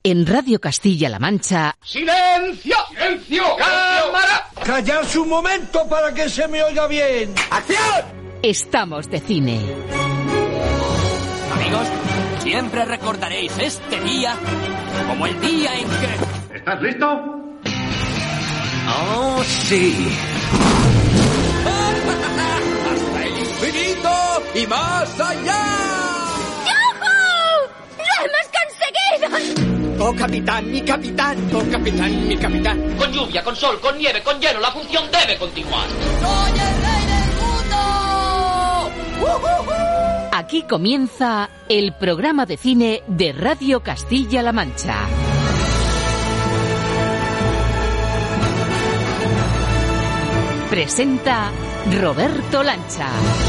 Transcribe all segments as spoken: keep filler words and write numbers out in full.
En Radio Castilla-La Mancha... ¡Silencio! ¡Silencio! ¡Cámara! ¡Callarse un momento para que se me oiga bien! ¡Acción! Estamos de cine. Amigos, siempre recordaréis este día como el día en que... ¿Estás listo? ¡Oh, sí! ¡Hasta el infinito y más allá! ¡Yujú! ¡Lo hemos conseguido! ¡Oh, capitán, mi capitán! ¡Oh, capitán, mi capitán! Con lluvia, con sol, con nieve, con hielo, la función debe continuar. ¡Soy el rey del mundo! ¡Uh-huh-huh! Aquí comienza el programa de cine de Radio Castilla-La Mancha. Presenta Roberto Lancha.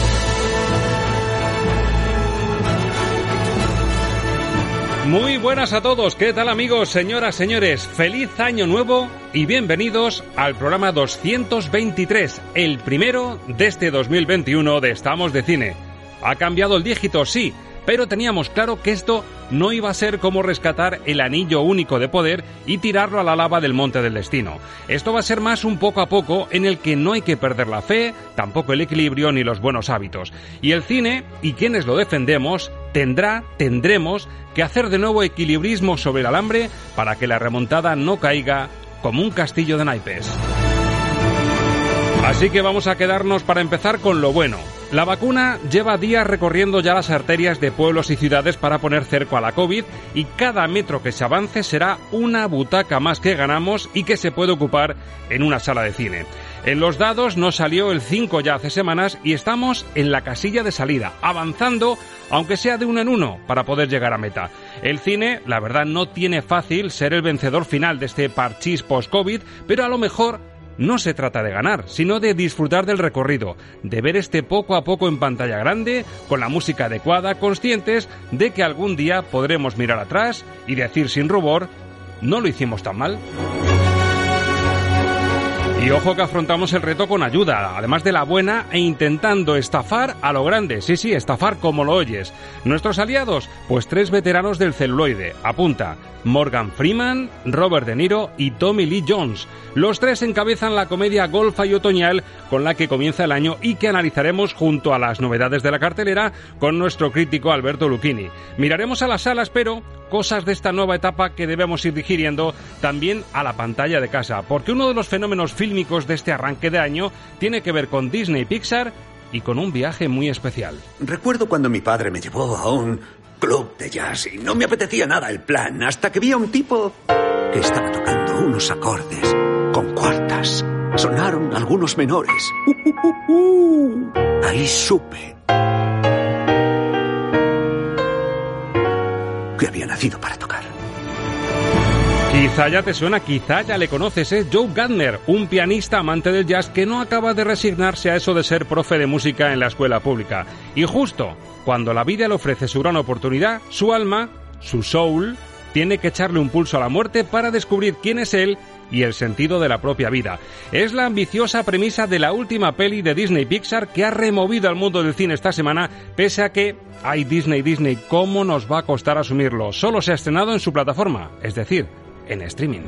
Muy buenas a todos, ¿qué tal amigos, señoras, señores? Feliz año nuevo y bienvenidos al programa doscientos veintitrés, el primero de este dos mil veintiuno de Estamos de Cine. Ha cambiado el dígito, sí, pero teníamos claro que esto no iba a ser como rescatar el anillo único de poder y tirarlo a la lava del monte del destino. Esto va a ser más un poco a poco en el que no hay que perder la fe, tampoco el equilibrio ni los buenos hábitos. Y el cine, y quienes lo defendemos, tendrá, tendremos que hacer de nuevo equilibrismo sobre el alambre para que la remontada no caiga como un castillo de naipes. Así que vamos a quedarnos para empezar con lo bueno. La vacuna lleva días recorriendo ya las arterias de pueblos y ciudades para poner cerco a la COVID y cada metro que se avance será una butaca más que ganamos y que se puede ocupar en una sala de cine. En los dados nos salió el cinco ya hace semanas y estamos en la casilla de salida, avanzando, aunque sea de uno en uno, para poder llegar a meta. El cine, la verdad, no tiene fácil ser el vencedor final de este parchís post-COVID, pero a lo mejor no se trata de ganar, sino de disfrutar del recorrido, de ver este poco a poco en pantalla grande, con la música adecuada, conscientes de que algún día podremos mirar atrás y decir sin rubor, no lo hicimos tan mal. Y ojo que afrontamos el reto con ayuda, además de la buena, e intentando estafar a lo grande. Sí, sí, estafar como lo oyes. Nuestros aliados, pues tres veteranos del celuloide. Apunta: Morgan Freeman, Robert De Niro y Tommy Lee Jones. Los tres encabezan la comedia golfa y otoñal con la que comienza el año y que analizaremos junto a las novedades de la cartelera con nuestro crítico Alberto Lucchini. Miraremos a las salas, pero cosas de esta nueva etapa que debemos ir digiriendo también a la pantalla de casa, porque uno de los fenómenos fílmicos de este arranque de año tiene que ver con Disney Pixar y con un viaje muy especial. Recuerdo cuando mi padre me llevó a un club de jazz y no me apetecía nada el plan, hasta que vi a un tipo que estaba tocando unos acordes con cuartas. Sonaron algunos menores. Uh, uh, uh, uh. Ahí supe que había nacido para tocar. Quizá ya te suena, quizá ya le conoces, es Joe Gardner, un pianista amante del jazz que no acaba de resignarse a eso de ser profe de música en la escuela pública. Y justo cuando la vida le ofrece su gran oportunidad, su alma, su soul, tiene que echarle un pulso a la muerte para descubrir quién es él y el sentido de la propia vida. Es la ambiciosa premisa de la última peli de Disney Pixar que ha removido al mundo del cine esta semana, pese a que, ay Disney, Disney, ¿cómo nos va a costar asumirlo? Solo se ha estrenado en su plataforma, es decir, en streaming.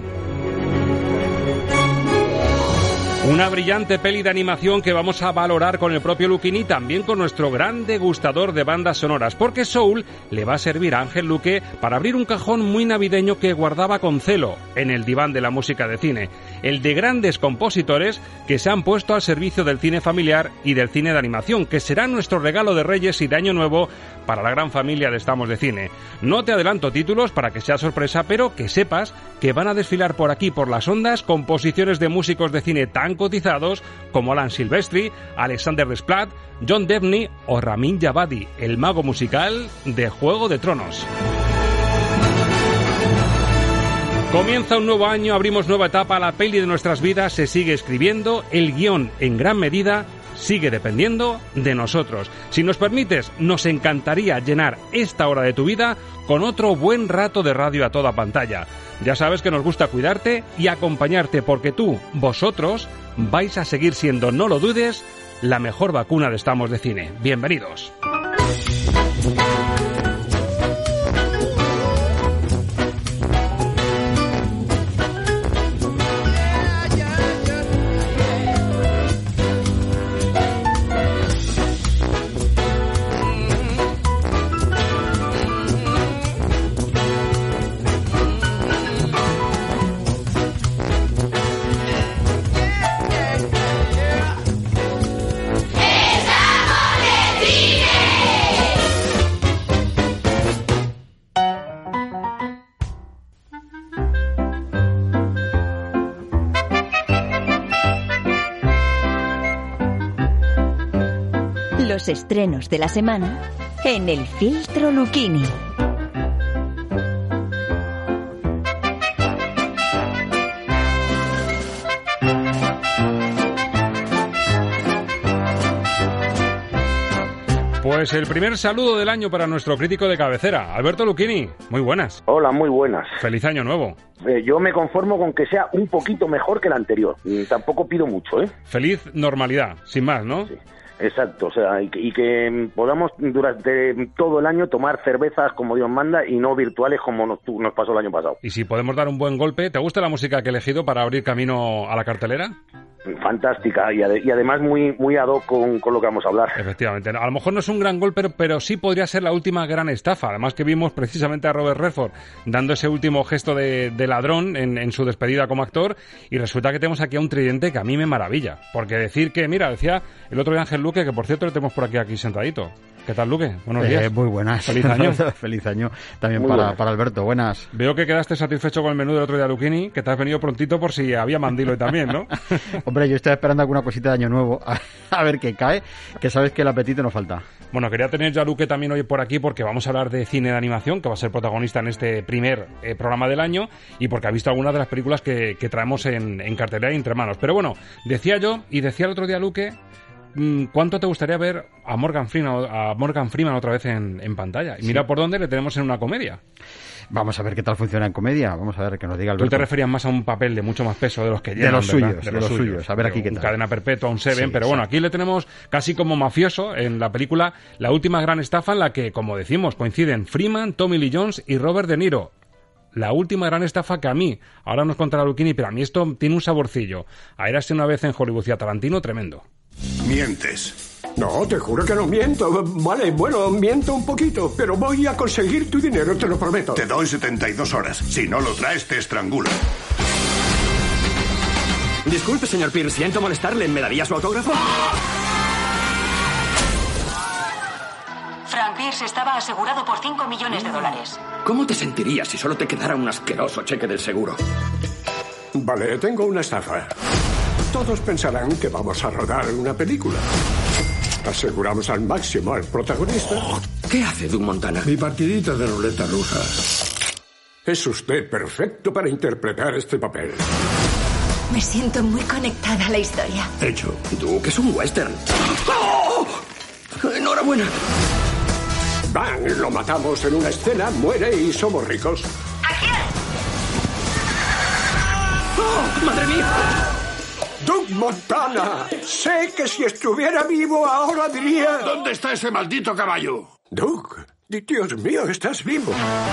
Una brillante peli de animación que vamos a valorar con el propio Lucchini y también con nuestro gran degustador de bandas sonoras, porque Soul le va a servir a Ángel Luque para abrir un cajón muy navideño que guardaba con celo en el diván de la música de cine, el de grandes compositores que se han puesto al servicio del cine familiar y del cine de animación, que será nuestro regalo de Reyes y de Año Nuevo para la gran familia de Estamos de Cine. No te adelanto títulos para que sea sorpresa, pero que sepas que van a desfilar por aquí, por las ondas, composiciones de músicos de cine tan cotizados como Alan Silvestri, Alexander Desplat, John Debney o Ramin Djawadi, el mago musical de Juego de Tronos. Comienza un nuevo año, abrimos nueva etapa, la peli de nuestras vidas se sigue escribiendo, el guión en gran medida sigue dependiendo de nosotros. Si nos permites, nos encantaría llenar esta hora de tu vida con otro buen rato de radio a toda pantalla. Ya sabes que nos gusta cuidarte y acompañarte porque tú, vosotros, vais a seguir siendo, no lo dudes, la mejor vacuna de Estamos de Cine. Bienvenidos. Los estrenos de la semana en El Filtro Lucchini. Pues el primer saludo del año para nuestro crítico de cabecera, Alberto Lucchini. Muy buenas. Hola, muy buenas. Feliz año nuevo. Eh, yo me conformo con que sea un poquito mejor que el anterior. Y tampoco pido mucho, ¿eh? Feliz normalidad, sin más, ¿no? Sí. Exacto, o sea, y que, y que podamos durante todo el año tomar cervezas como Dios manda y no virtuales como nos, nos pasó el año pasado. Y si podemos dar un buen golpe, ¿te gusta la música que he elegido para abrir camino a la cartelera? Fantástica y, ade- y además muy muy ad hoc con, con lo que vamos a hablar. Efectivamente, a lo mejor no es un gran golpe, pero, pero sí podría ser la última gran estafa. Además que vimos precisamente a Robert Redford dando ese último gesto de, de ladrón en, en su despedida como actor, y resulta que tenemos aquí a un tridente que a mí me maravilla. Porque decir que, mira, decía el otro día Ángel Luque, que por cierto le tenemos por aquí aquí sentadito. ¿Qué tal, Luque? Buenos días. Eh, muy buenas. Feliz año. Feliz año también Muy para, buenas. para Alberto. Buenas. Veo que quedaste satisfecho con el menú del otro día, Lucchini, que te has venido prontito por si había mandilo hoy también, ¿no? Hombre, yo estoy esperando alguna cosita de año nuevo. A, a ver qué cae, que sabes que el apetito no falta. Bueno, quería tener yo a Luque también hoy por aquí porque vamos a hablar de cine de animación, que va a ser protagonista en este primer eh, programa del año, y porque ha visto algunas de las películas que, que traemos en, en cartelera y entre manos. Pero bueno, decía yo, y decía el otro día Luque, ¿cuánto te gustaría ver a Morgan Freeman, a Morgan Freeman otra vez en, en pantalla? Y mira sí. por dónde le tenemos en una comedia. Vamos a ver qué tal funciona en comedia. Vamos a ver que nos diga Alberto. Tú te referías más a un papel de mucho más peso de los que llevan, de los ¿verdad? suyos, de, de los, los suyos. suyos. A ver aquí qué tal. Un Cadena Perpetua, un Seven, sí, pero bueno, exacto. Aquí le tenemos casi como mafioso en la película La Última Gran Estafa, en la que, como decimos, coinciden Freeman, Tommy Lee Jones y Robert De Niro. La última gran estafa que a mí, ahora nos contará Lucchini, pero a mí esto tiene un saborcillo. A Érase una vez en Hollywood y a Tarantino, tremendo. Mientes. No, te juro que no miento. Vale, bueno, miento un poquito, pero voy a conseguir tu dinero, te lo prometo. Te doy setenta y dos horas. Si no lo traes, te estrangulo. Disculpe, señor Pierce, siento molestarle. ¿Me daría su autógrafo? Frank Pierce estaba asegurado por cinco millones de dólares. ¿Cómo te sentirías si solo te quedara un asqueroso cheque del seguro? Vale, tengo una estafa. Todos pensarán que vamos a rodar una película. Aseguramos al máximo al protagonista. ¿Qué hace Doug Montana? Mi partidita de ruleta rusa. Es usted perfecto para interpretar este papel. Me siento muy conectada a la historia. Hecho. Doug es un western. ¡Oh! ¡Enhorabuena! Van, lo matamos en una escena, muere y somos ricos. ¿A quién? ¡Oh, madre mía! ¡Doug Montana! Sé que si estuviera vivo ahora diría... ¿Dónde está ese maldito caballo? Doug, Dios mío, estás vivo.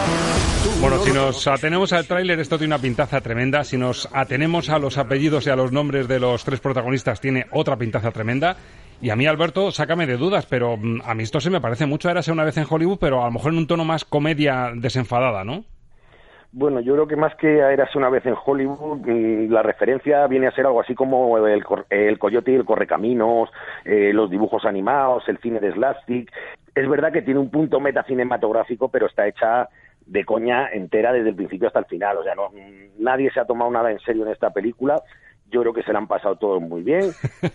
Bueno, si nos atenemos al tráiler, esto tiene una pintaza tremenda. Si nos atenemos a los apellidos y a los nombres de los tres protagonistas, tiene otra pintaza tremenda. Y a mí, Alberto, sácame de dudas, pero a mí esto se me parece mucho a Érase una vez en Hollywood, pero a lo mejor en un tono más comedia desenfadada, ¿no? Bueno, yo creo que más que a Érase una vez en Hollywood, la referencia viene a ser algo así como el, el Coyote y el Correcaminos, eh, los dibujos animados, el cine de slapstick. Es verdad que tiene un punto metacinematográfico, pero está hecha de coña entera desde el principio hasta el final. O sea, no, nadie se ha tomado nada en serio en esta película. Yo creo que se la han pasado todos muy bien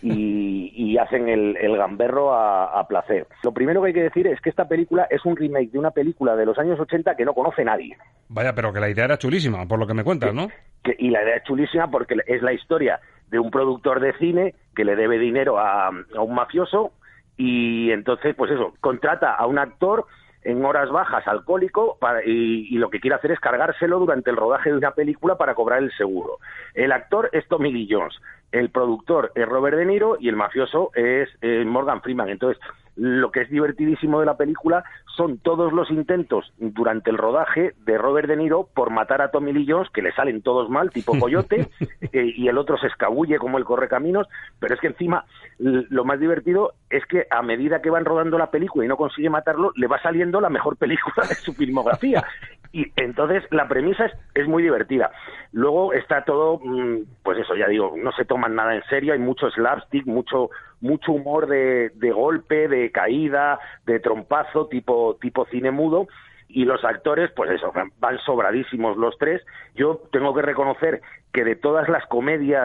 y, y hacen el, el gamberro a, a placer. Lo primero que hay que decir es que esta película es un remake de una película de los años ochenta que no conoce nadie. Vaya, pero que la idea era chulísima, por lo que me cuentas, ¿no? Que, y la idea es chulísima porque es la historia de un productor de cine que le debe dinero a, a un mafioso y entonces, pues eso, contrata a un actor en horas bajas, alcohólico, para, y, y lo que quiere hacer es cargárselo durante el rodaje de una película para cobrar el seguro. El actor es Tommy Lee Jones, el productor es Robert De Niro y el mafioso es eh, Morgan Freeman. Entonces, lo que es divertidísimo de la película son todos los intentos durante el rodaje de Robert De Niro por matar a Tommy Lee Jones, que le salen todos mal, tipo Coyote, eh, y el otro se escabulle como el Correcaminos, pero es que encima lo más divertido es que a medida que van rodando la película y no consigue matarlo, le va saliendo la mejor película de su filmografía. Y entonces la premisa es, es muy divertida. Luego está todo, pues eso, ya digo, no se toman nada en serio, hay mucho slapstick, mucho mucho humor de, de golpe, de caída, de trompazo, tipo tipo cine mudo, y los actores, pues eso, van sobradísimos los tres. Yo tengo que reconocer que de todas las comedias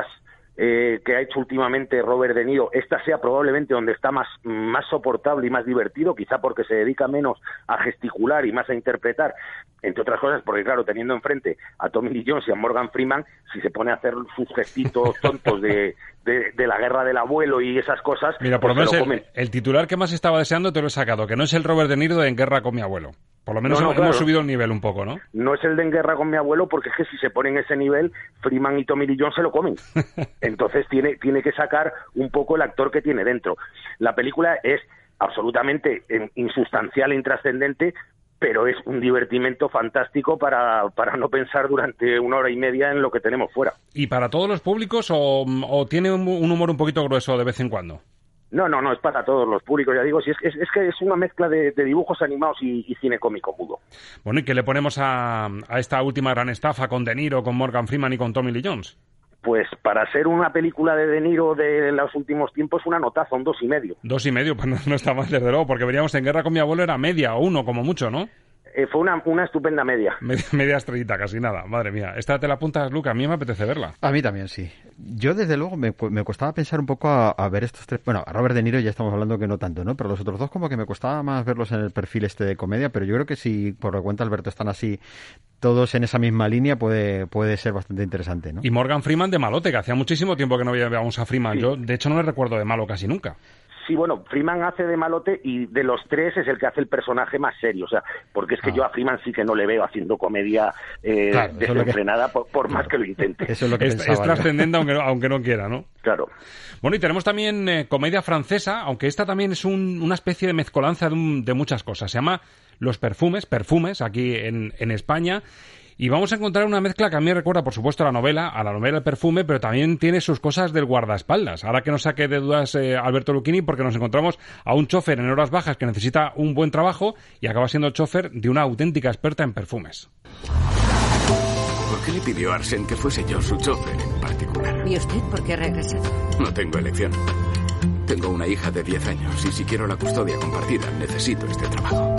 eh, que ha hecho últimamente Robert De Niro, esta sea probablemente donde está más, más soportable y más divertido, quizá porque se dedica menos a gesticular y más a interpretar, entre otras cosas, porque claro, teniendo enfrente a Tommy Lee Jones y a Morgan Freeman, si se pone a hacer sus gestitos tontos de, de, de la guerra del abuelo y esas cosas... Mira, por pues lo menos el, el titular que más estaba deseando te lo he sacado, que no es el Robert De Niro de En guerra con mi abuelo. Por lo menos no, no, hemos, claro. hemos subido el nivel un poco, ¿no? No es el de En guerra con mi abuelo, porque es que si se pone en ese nivel, Freeman y Tommy Lee Jones se lo comen. Entonces tiene, tiene que sacar un poco el actor que tiene dentro. La película es absolutamente insustancial e intrascendente, pero es un divertimento fantástico para, para no pensar durante una hora y media en lo que tenemos fuera. ¿Y para todos los públicos o, o tiene un, un humor un poquito grueso de vez en cuando? No, no, no, es para todos los públicos, ya digo, si es, es, es que es una mezcla de, de dibujos animados y, y cine cómico mudo. Bueno, ¿y qué le ponemos a, a esta última gran estafa con De Niro, con Morgan Freeman y con Tommy Lee Jones? Pues para ser una película de De Niro de los últimos tiempos, una notaza, un dos y medio. Dos y medio, pues no, no está mal, desde luego, porque veníamos En guerra con mi abuelo, era media o uno, como mucho, ¿no? Eh, fue una, una estupenda media. media. Media estrellita, casi nada. Madre mía. Esta te la apuntas, Luca. A mí me apetece verla. A mí también, sí. Yo, desde luego, me, me costaba pensar un poco a, a ver estos tres... Bueno, a Robert De Niro ya estamos hablando que no tanto, ¿no? Pero los otros dos como que me costaba más verlos en el perfil este de comedia, pero yo creo que si, por lo que cuenta Alberto, están así todos en esa misma línea, puede, puede ser bastante interesante, ¿no? Y Morgan Freeman de malote, que hacía muchísimo tiempo que no veíamos a Freeman. Sí. Yo, de hecho, no le recuerdo de malo casi nunca. Sí, bueno, Freeman hace de malote y de los tres es el que hace el personaje más serio, o sea, porque es que ah. yo a Freeman sí que no le veo haciendo comedia eh, claro, desenfrenada, que... por, por más que lo intente. Eso es lo que es, pensaba, es trascendente aunque, no, aunque no quiera, ¿no? Claro. Bueno, y tenemos también eh, comedia francesa, aunque esta también es un, una especie de mezcolanza de, un, de muchas cosas. Se llama Los Perfumes, Perfumes, aquí en, en España. Y vamos a encontrar una mezcla que a mí me recuerda, por supuesto, a la novela, a la novela El Perfume, pero también tiene sus cosas del guardaespaldas. Ahora que nos saque de dudas eh, Alberto Lucchini, porque nos encontramos a un chofer en horas bajas que necesita un buen trabajo y acaba siendo el chofer de una auténtica experta en perfumes. ¿Por qué le pidió a Arsène que fuese yo su chofer en particular? ¿Y usted por qué regresa? No tengo elección. Tengo una hija de diez años y si quiero la custodia compartida, necesito este trabajo.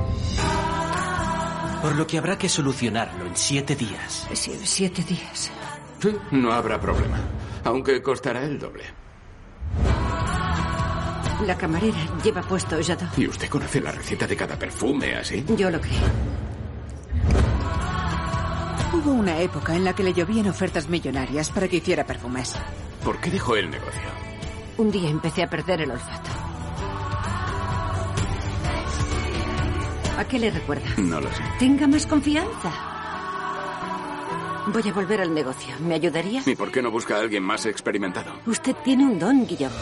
Por lo que habrá que solucionarlo en siete días. Sí, siete días. Sí, no habrá problema. Aunque costará el doble. La camarera lleva puesto Jadot. ¿Y usted conoce la receta de cada perfume, así? Yo lo creo. Hubo una época en la que le llovían ofertas millonarias para que hiciera perfumes. ¿Por qué dejó el negocio? Un día empecé a perder el olfato. ¿A qué le recuerda? No lo sé. Tenga más confianza. Voy a volver al negocio. ¿Me ayudaría? ¿Y por qué no busca a alguien más experimentado? Usted tiene un don, Guillaume.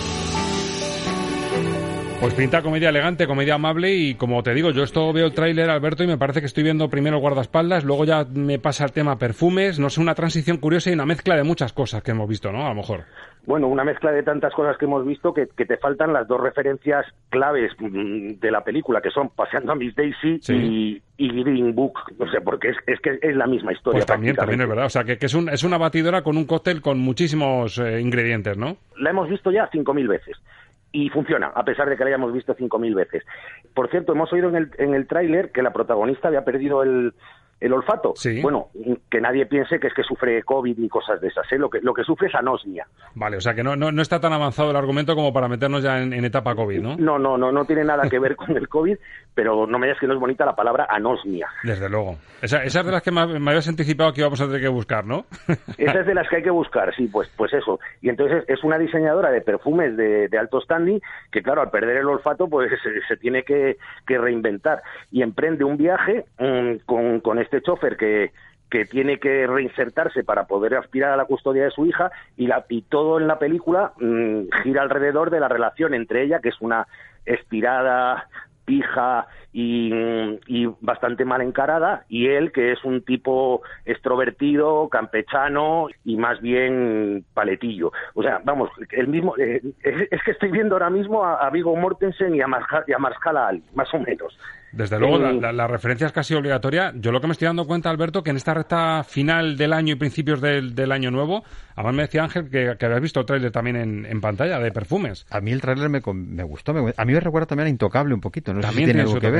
Pues pinta comedia elegante, comedia amable y, como te digo, yo esto veo el tráiler, Alberto, y me parece que estoy viendo primero el guardaespaldas, luego ya me pasa el tema perfumes, no sé, una transición curiosa y una mezcla de muchas cosas que hemos visto, ¿no? A lo mejor. Bueno, una mezcla de tantas cosas que hemos visto que, que te faltan las dos referencias claves de la película, que son Paseando a Miss Daisy sí. y, y Green Book, no sé, porque es, es que es la misma historia. Pues también, también es verdad, o sea, que, que es, un, es una batidora con un cóctel con muchísimos eh, ingredientes, ¿no? La hemos visto ya cinco mil veces. Y funciona, a pesar de que la hayamos visto cinco mil veces. Por cierto, hemos oído en el, en el tráiler que la protagonista había perdido el, el olfato. Sí. Bueno, que nadie piense que es que sufre COVID ni cosas de esas, ¿eh? Lo que, lo que sufre es anosmia. Vale, o sea que no, no, no está tan avanzado el argumento como para meternos ya en, en etapa COVID, ¿no? No, no, no, no tiene nada que ver con el COVID, pero no me digas que no es bonita la palabra anosmia. Desde luego. Esa, esa es de las que me, me habías anticipado que íbamos a tener que buscar, ¿no? Esa es de las que hay que buscar, sí, pues, pues eso. Y entonces es una diseñadora de perfumes de, de alto standing que, claro, al perder el olfato, pues se, se tiene que, que reinventar. Y emprende un viaje um, con, con este chofer que que tiene que reinsertarse para poder aspirar a la custodia de su hija y, la, y todo en la película mmm, gira alrededor de la relación entre ella, que es una estirada, pija y, y bastante mal encarada, y él, que es un tipo extrovertido, campechano y más bien paletillo. O sea, vamos, el mismo eh, es, es que estoy viendo ahora mismo a, a Viggo Mortensen y a, Marja, y a Mahershala Ali, más o menos. Desde luego, eh, la, la, la referencia es casi obligatoria. Yo lo que me estoy dando cuenta, Alberto, que en esta recta final del año y principios del, del año nuevo, además me decía Ángel que, que habías visto el tráiler también en, en pantalla de perfumes. A mí el tráiler me, me gustó. Me, a mí me recuerda también a Intocable un poquito. No también sé si tiene algo que ver.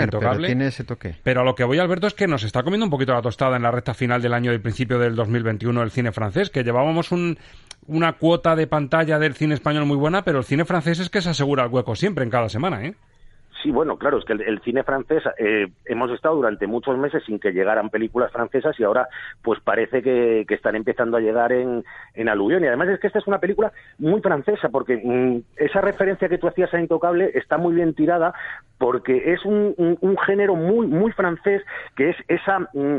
ver, Intocable. Pero tiene ese toque. Pero a lo que voy, Alberto, es que nos está comiendo un poquito la tostada en la recta final del año y principio del dos mil veintiuno el cine francés, que llevábamos un, una cuota de pantalla del cine español muy buena, pero el cine francés es que se asegura el hueco siempre en cada semana, ¿eh? Sí, bueno, claro, es que el, el cine francés, eh, hemos estado durante muchos meses sin que llegaran películas francesas y ahora pues parece que, que están empezando a llegar en, en aluvión. Y además es que esta es una película muy francesa, porque mmm, esa referencia que tú hacías a Intocable está muy bien tirada, porque es un, un, un género muy, muy francés, que es esa... Mmm,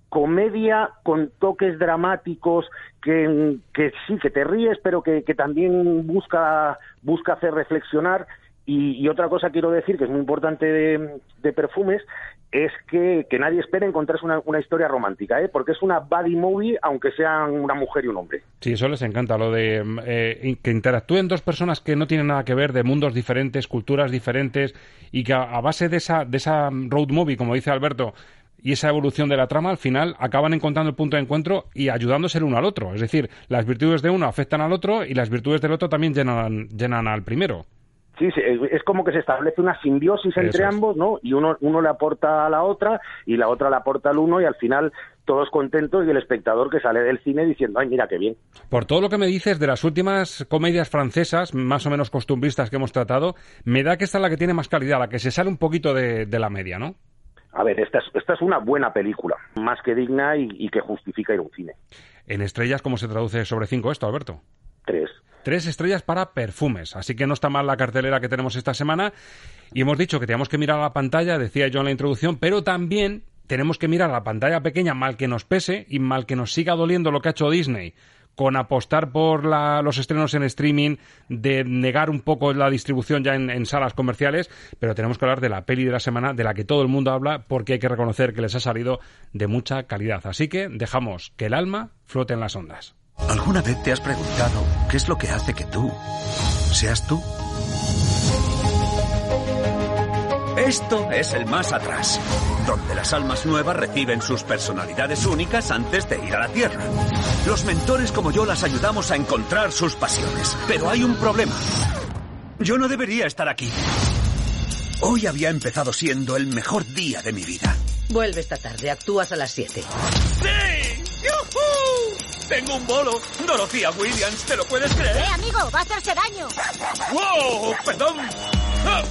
comedia con toques dramáticos que, que sí, que te ríes, pero que, que también busca, busca hacer reflexionar. Y, y otra cosa quiero decir, que es muy importante de, de Perfumes, es que, que nadie espere encontrarse una, una historia romántica, ¿eh? Porque es una buddy movie, aunque sean una mujer y un hombre. Sí, eso les encanta, lo de eh, que interactúen dos personas que no tienen nada que ver, de mundos diferentes, culturas diferentes, y que a, a base de esa, de esa road movie, como dice Alberto, y esa evolución de la trama, al final acaban encontrando el punto de encuentro y ayudándose el uno al otro. Es decir, las virtudes de uno afectan al otro y las virtudes del otro también llenan, llenan al primero. Sí, sí, es como que se establece una simbiosis entre ambos, ¿no? Y uno, uno le aporta a la otra y la otra le aporta al uno y al final todos contentos y el espectador que sale del cine diciendo, ay, mira, qué bien. Por todo lo que me dices de las últimas comedias francesas, más o menos costumbristas que hemos tratado, me da que esta es la que tiene más calidad, la que se sale un poquito de, de la media, ¿no? A ver, esta es, esta es una buena película, más que digna y, y que justifica ir a un cine. En estrellas, ¿cómo se traduce sobre cinco esto, Alberto? Tres. Tres estrellas para Perfumes, así que no está mal la cartelera que tenemos esta semana. Y hemos dicho que teníamos que mirar a la pantalla, decía yo en la introducción, pero también tenemos que mirar a la pantalla pequeña, mal que nos pese y mal que nos siga doliendo lo que ha hecho Disney con apostar por la, los estrenos en streaming, de negar un poco la distribución ya en, en salas comerciales, pero tenemos que hablar de la peli de la semana, de la que todo el mundo habla, porque hay que reconocer que les ha salido de mucha calidad. Así que dejamos que el alma flote en las ondas. ¿Alguna vez te has preguntado qué es lo que hace que tú seas tú? Esto es el Más Atrás, donde las almas nuevas reciben sus personalidades únicas antes de ir a la Tierra. Los mentores como yo las ayudamos a encontrar sus pasiones. Pero hay un problema. Yo no debería estar aquí. Hoy había empezado siendo el mejor día de mi vida. Vuelve esta tarde, actúas a las siete. ¡Sí! ¡Yujú! Tengo un bolo. Dorothea Williams, ¿te lo puedes creer? ¡Eh, amigo! ¡Va a hacerse daño! ¡Wow! ¡Perdón! ¡Ah!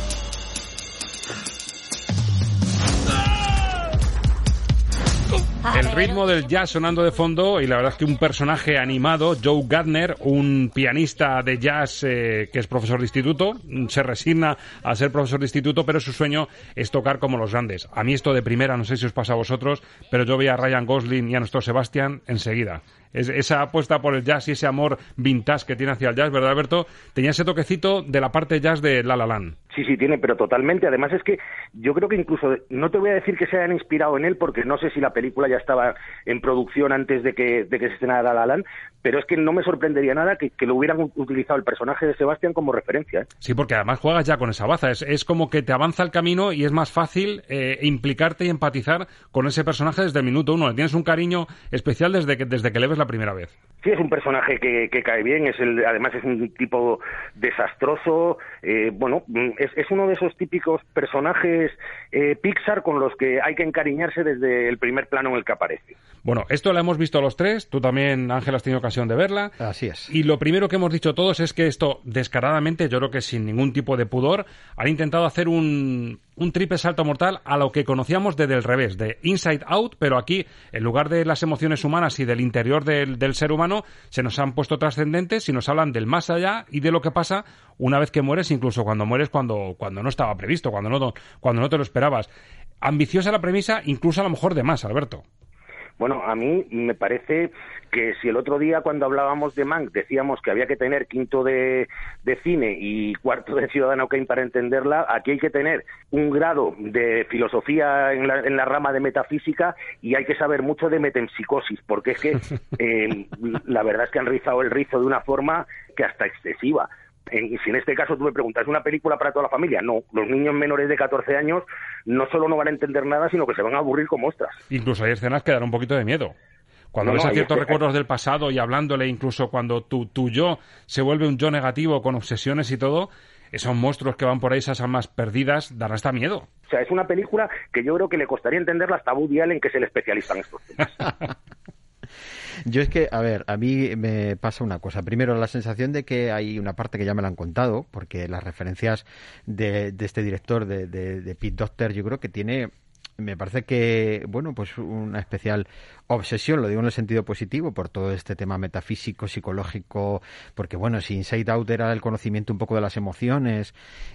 El ritmo del jazz sonando de fondo y la verdad es que un personaje animado, Joe Gardner, un pianista de jazz eh, que es profesor de instituto, se resigna a ser profesor de instituto, pero su sueño es tocar como los grandes. A mí esto de primera, no sé si os pasa a vosotros, pero yo vi a Ryan Gosling y a nuestro Sebastián enseguida. Es, esa apuesta por el jazz y ese amor vintage que tiene hacia el jazz, ¿verdad, Alberto? Tenía ese toquecito de la parte jazz de La La Land. Sí, sí, tiene, pero totalmente. Además es que yo creo que incluso, no te voy a decir que se hayan inspirado en él, porque no sé si la película ya estaba en producción antes de que, de que se estrenara La La Land, pero es que no me sorprendería nada que, que lo hubieran utilizado el personaje de Sebastián como referencia, ¿eh? Sí, porque además juegas ya con esa baza. Es, es como que te avanza el camino y es más fácil eh, implicarte y empatizar con ese personaje desde el minuto uno. Le tienes un cariño especial desde que, desde que le ves la primera vez. Sí, es un personaje que, que cae bien, es el, además es un tipo desastroso, eh, bueno, es, es uno de esos típicos personajes eh, Pixar con los que hay que encariñarse desde el primer plano en el que aparece. Bueno, esto lo hemos visto los tres, tú también, Ángel, has tenido ocasión de verla. Así es. Y lo primero que hemos dicho todos es que esto, descaradamente, yo creo que sin ningún tipo de pudor, han intentado hacer un, un triple salto mortal a lo que conocíamos de del revés, de Inside Out, pero aquí, en lugar de las emociones humanas y del interior del, del ser humano, se nos han puesto trascendentes y nos hablan del más allá y de lo que pasa una vez que mueres, incluso cuando mueres cuando, cuando no estaba previsto, cuando no, cuando no te lo esperabas. Ambiciosa la premisa, incluso a lo mejor de más, Alberto. Bueno, a mí me parece que si el otro día cuando hablábamos de Mank decíamos que había que tener quinto de, de cine y cuarto de Ciudadano Kane para entenderla, aquí hay que tener un grado de filosofía en la, en la rama de metafísica y hay que saber mucho de metempsicosis, porque es que eh, la verdad es que han rizado el rizo de una forma que hasta excesiva. En, si en este caso tú me preguntas, ¿es una película para toda la familia? No, los niños menores de catorce años no solo no van a entender nada, sino que se van a aburrir como ostras. Incluso hay escenas que dan un poquito de miedo. Cuando No, ves no, a ciertos hay- recuerdos del pasado y hablándole, incluso cuando tu, tu yo se vuelve un yo negativo con obsesiones y todo, esos monstruos que van por ahí, esas almas perdidas, dan hasta miedo. O sea, es una película que yo creo que le costaría entenderla hasta a Woody Allen, que es el especialista en estos temas. Yo es que, a ver, a mí me pasa una cosa. Primero, la sensación de que hay una parte que ya me la han contado, porque las referencias de, de este director, de, de, de Pete Docter, yo creo que tiene... Me parece que, bueno, pues una especial obsesión, lo digo en el sentido positivo, por todo este tema metafísico, psicológico, porque, bueno, si Inside Out era el conocimiento un poco de las emociones,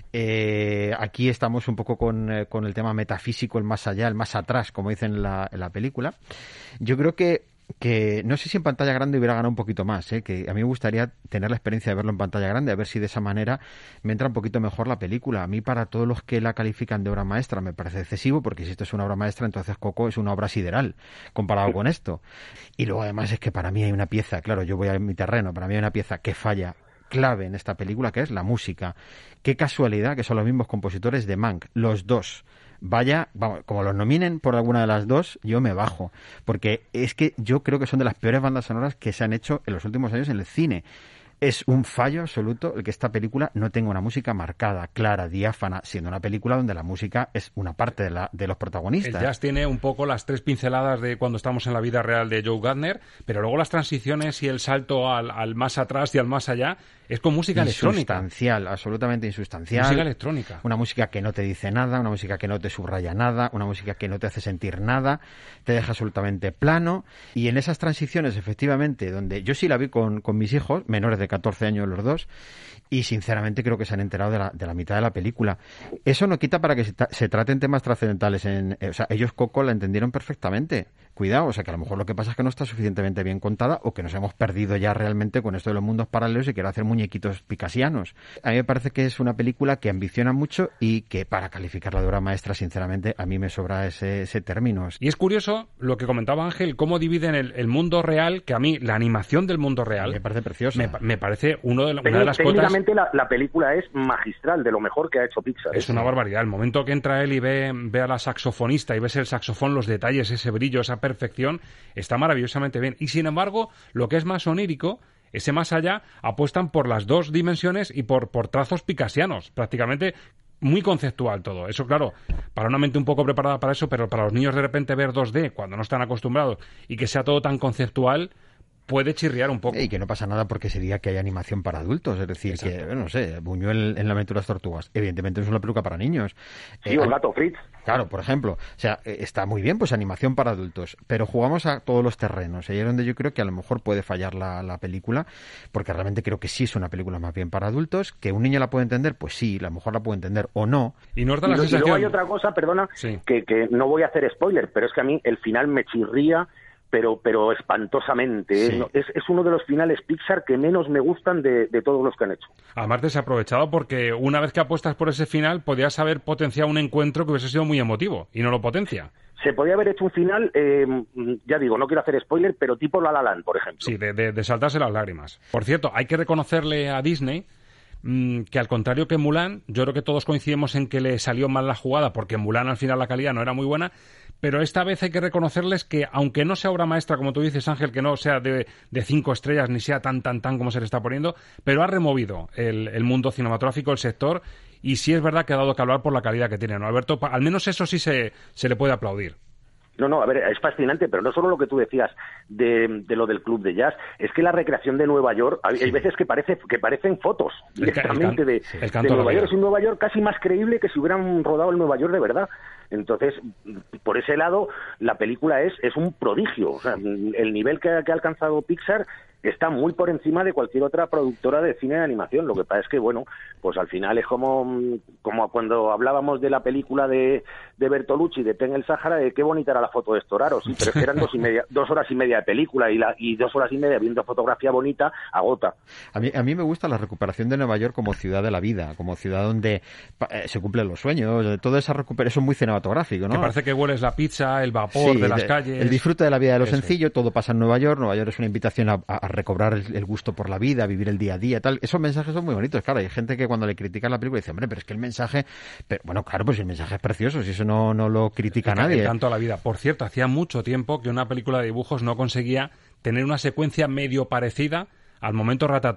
eh, aquí estamos un poco con, eh, con el tema metafísico, el más allá, el más atrás, como dicen en la, en la película. Yo creo que que no sé si en pantalla grande hubiera ganado un poquito más, ¿eh? Que a mí me gustaría tener la experiencia de verlo en pantalla grande, a ver si de esa manera me entra un poquito mejor la película. A mí, para todos los que la califican de obra maestra, me parece excesivo, porque si esto es una obra maestra, entonces Coco es una obra sideral comparado con esto. Y luego, además, es que para mí hay una pieza, claro, yo voy a mi terreno, para mí hay una pieza que falla clave en esta película, que es la música. Qué casualidad que son los mismos compositores de Mank, los dos. Vaya, vamos, como los nominen por alguna de las dos, yo me bajo. Porque es que yo creo que son de las peores bandas sonoras que se han hecho en los últimos años en el cine. Es un fallo absoluto el que esta película no tenga una música marcada, clara, diáfana, siendo una película donde la música es una parte de, la, de los protagonistas. El jazz tiene un poco las tres pinceladas de cuando estamos en la vida real de Joe Gardner, pero luego las transiciones y el salto al, al más atrás y al más allá es con música electrónica. Insustancial, absolutamente insustancial. Música electrónica. Una música que no te dice nada, una música que no te subraya nada, una música que no te hace sentir nada, te deja absolutamente plano. Y en esas transiciones, efectivamente, donde yo sí la vi con, con mis hijos, menores de catorce años los dos, y sinceramente creo que se han enterado de la, de la mitad de la película. Eso no quita para que se, ta- se traten temas trascendentales. En, eh, o sea, ellos Coco la entendieron perfectamente. Cuidado, o sea, que a lo mejor lo que pasa es que no está suficientemente bien contada, o que nos hemos perdido ya realmente con esto de los mundos paralelos y quiere hacer muñequitos picasianos. A mí me parece que es una película que ambiciona mucho y que, para calificarla de obra maestra, sinceramente, a mí me sobra ese, ese término. Y es curioso lo que comentaba Ángel, cómo dividen el, el mundo real, que a mí la animación del mundo real me parece preciosa. Me, me parece uno de, la, Técnic, una de las técnicamente cotas... la, la película es magistral, de lo mejor que ha hecho Pixar. Es una barbaridad. El momento que entra él y ve, ve a la saxofonista y ves el saxofón, los detalles, ese brillo, esa perfección, está maravillosamente bien. Y sin embargo, lo que es más onírico, ese más allá, apuestan por las dos dimensiones y por, por trazos picasianos, prácticamente muy conceptual todo. Eso, claro, para una mente un poco preparada para eso, pero para los niños de repente ver dos D cuando no están acostumbrados y que sea todo tan conceptual, puede chirriar un poco. Y que no pasa nada porque se diga que hay animación para adultos. Es decir, Exacto. que, no sé, Buñuel en La aventura de las tortugas, evidentemente no es una película para niños. Sí, eh, o el gato Fritz. Claro, por ejemplo. O sea, está muy bien, pues animación para adultos, pero jugamos a todos los terrenos. Ahí es donde yo creo que a lo mejor puede fallar la, la película, porque realmente creo que sí es una película más bien para adultos. ¿Que un niño la puede entender? Pues sí, a lo mejor la puede entender o no. Y nos da la y, sensación... y luego hay otra cosa, perdona, sí. que, que no voy a hacer spoiler, pero es que a mí el final me chirría, pero pero espantosamente. Sí. ¿eh? Es, es uno de los finales Pixar que menos me gustan de, de todos los que han hecho. Además, desaprovechado, porque una vez que apuestas por ese final, podías haber potenciado un encuentro que hubiese sido muy emotivo, y no lo potencia. Se podía haber hecho un final, eh, ya digo, no quiero hacer spoiler, pero tipo La La Land, por ejemplo. Sí, de, de, de saltarse las lágrimas. Por cierto, hay que reconocerle a Disney que, al contrario que Mulan, yo creo que todos coincidimos en que le salió mal la jugada, porque en Mulan al final la calidad no era muy buena, pero esta vez hay que reconocerles que, aunque no sea obra maestra, como tú dices, Ángel, que no sea de, de cinco estrellas ni sea tan, tan, tan como se le está poniendo, pero ha removido el, el mundo cinematográfico, el sector, y sí es verdad que ha dado que hablar por la calidad que tiene, ¿no, Alberto? Al menos eso sí se, se le puede aplaudir. No, no, a ver, es fascinante, pero no solo lo que tú decías de, de lo del club de jazz, es que la recreación de Nueva York, hay, sí. hay veces que parece que parecen fotos directamente el, el, de, el de Nueva York. Es un Nueva York casi más creíble que si hubieran rodado el Nueva York de verdad. Entonces, por ese lado, la película es, es un prodigio. O sea, el nivel que, que ha alcanzado Pixar está muy por encima de cualquier otra productora de cine de animación. Lo que pasa es que, bueno, pues al final es como, como cuando hablábamos de la película de, de Bertolucci, de Ten el Sáhara, de qué bonita era la foto de Storaro, sí, pero es que eran dos, y media, dos horas y media de película y, la, y dos horas y media viendo fotografía bonita, agota. A mí, a mí me gusta la recuperación de Nueva York como ciudad de la vida, como ciudad donde eh, se cumplen los sueños, toda esa recuperación muy cinematográfico, ¿no? Que parece que hueles la pizza, el vapor sí, de las de, calles. El disfrute de la vida de lo Eso. sencillo, todo pasa en Nueva York. Nueva York es una invitación a, a recobrar el, el gusto por la vida, a vivir el día a día, tal. Esos mensajes son muy bonitos. Claro, hay gente que cuando le critican la película dice, hombre, pero es que el mensaje... Pero bueno, claro, pues el mensaje es precioso, si eso no, no lo critica el, nadie. El canto a la vida. Por cierto, hacía mucho tiempo que una película de dibujos no conseguía tener una secuencia medio parecida al momento Ratatouille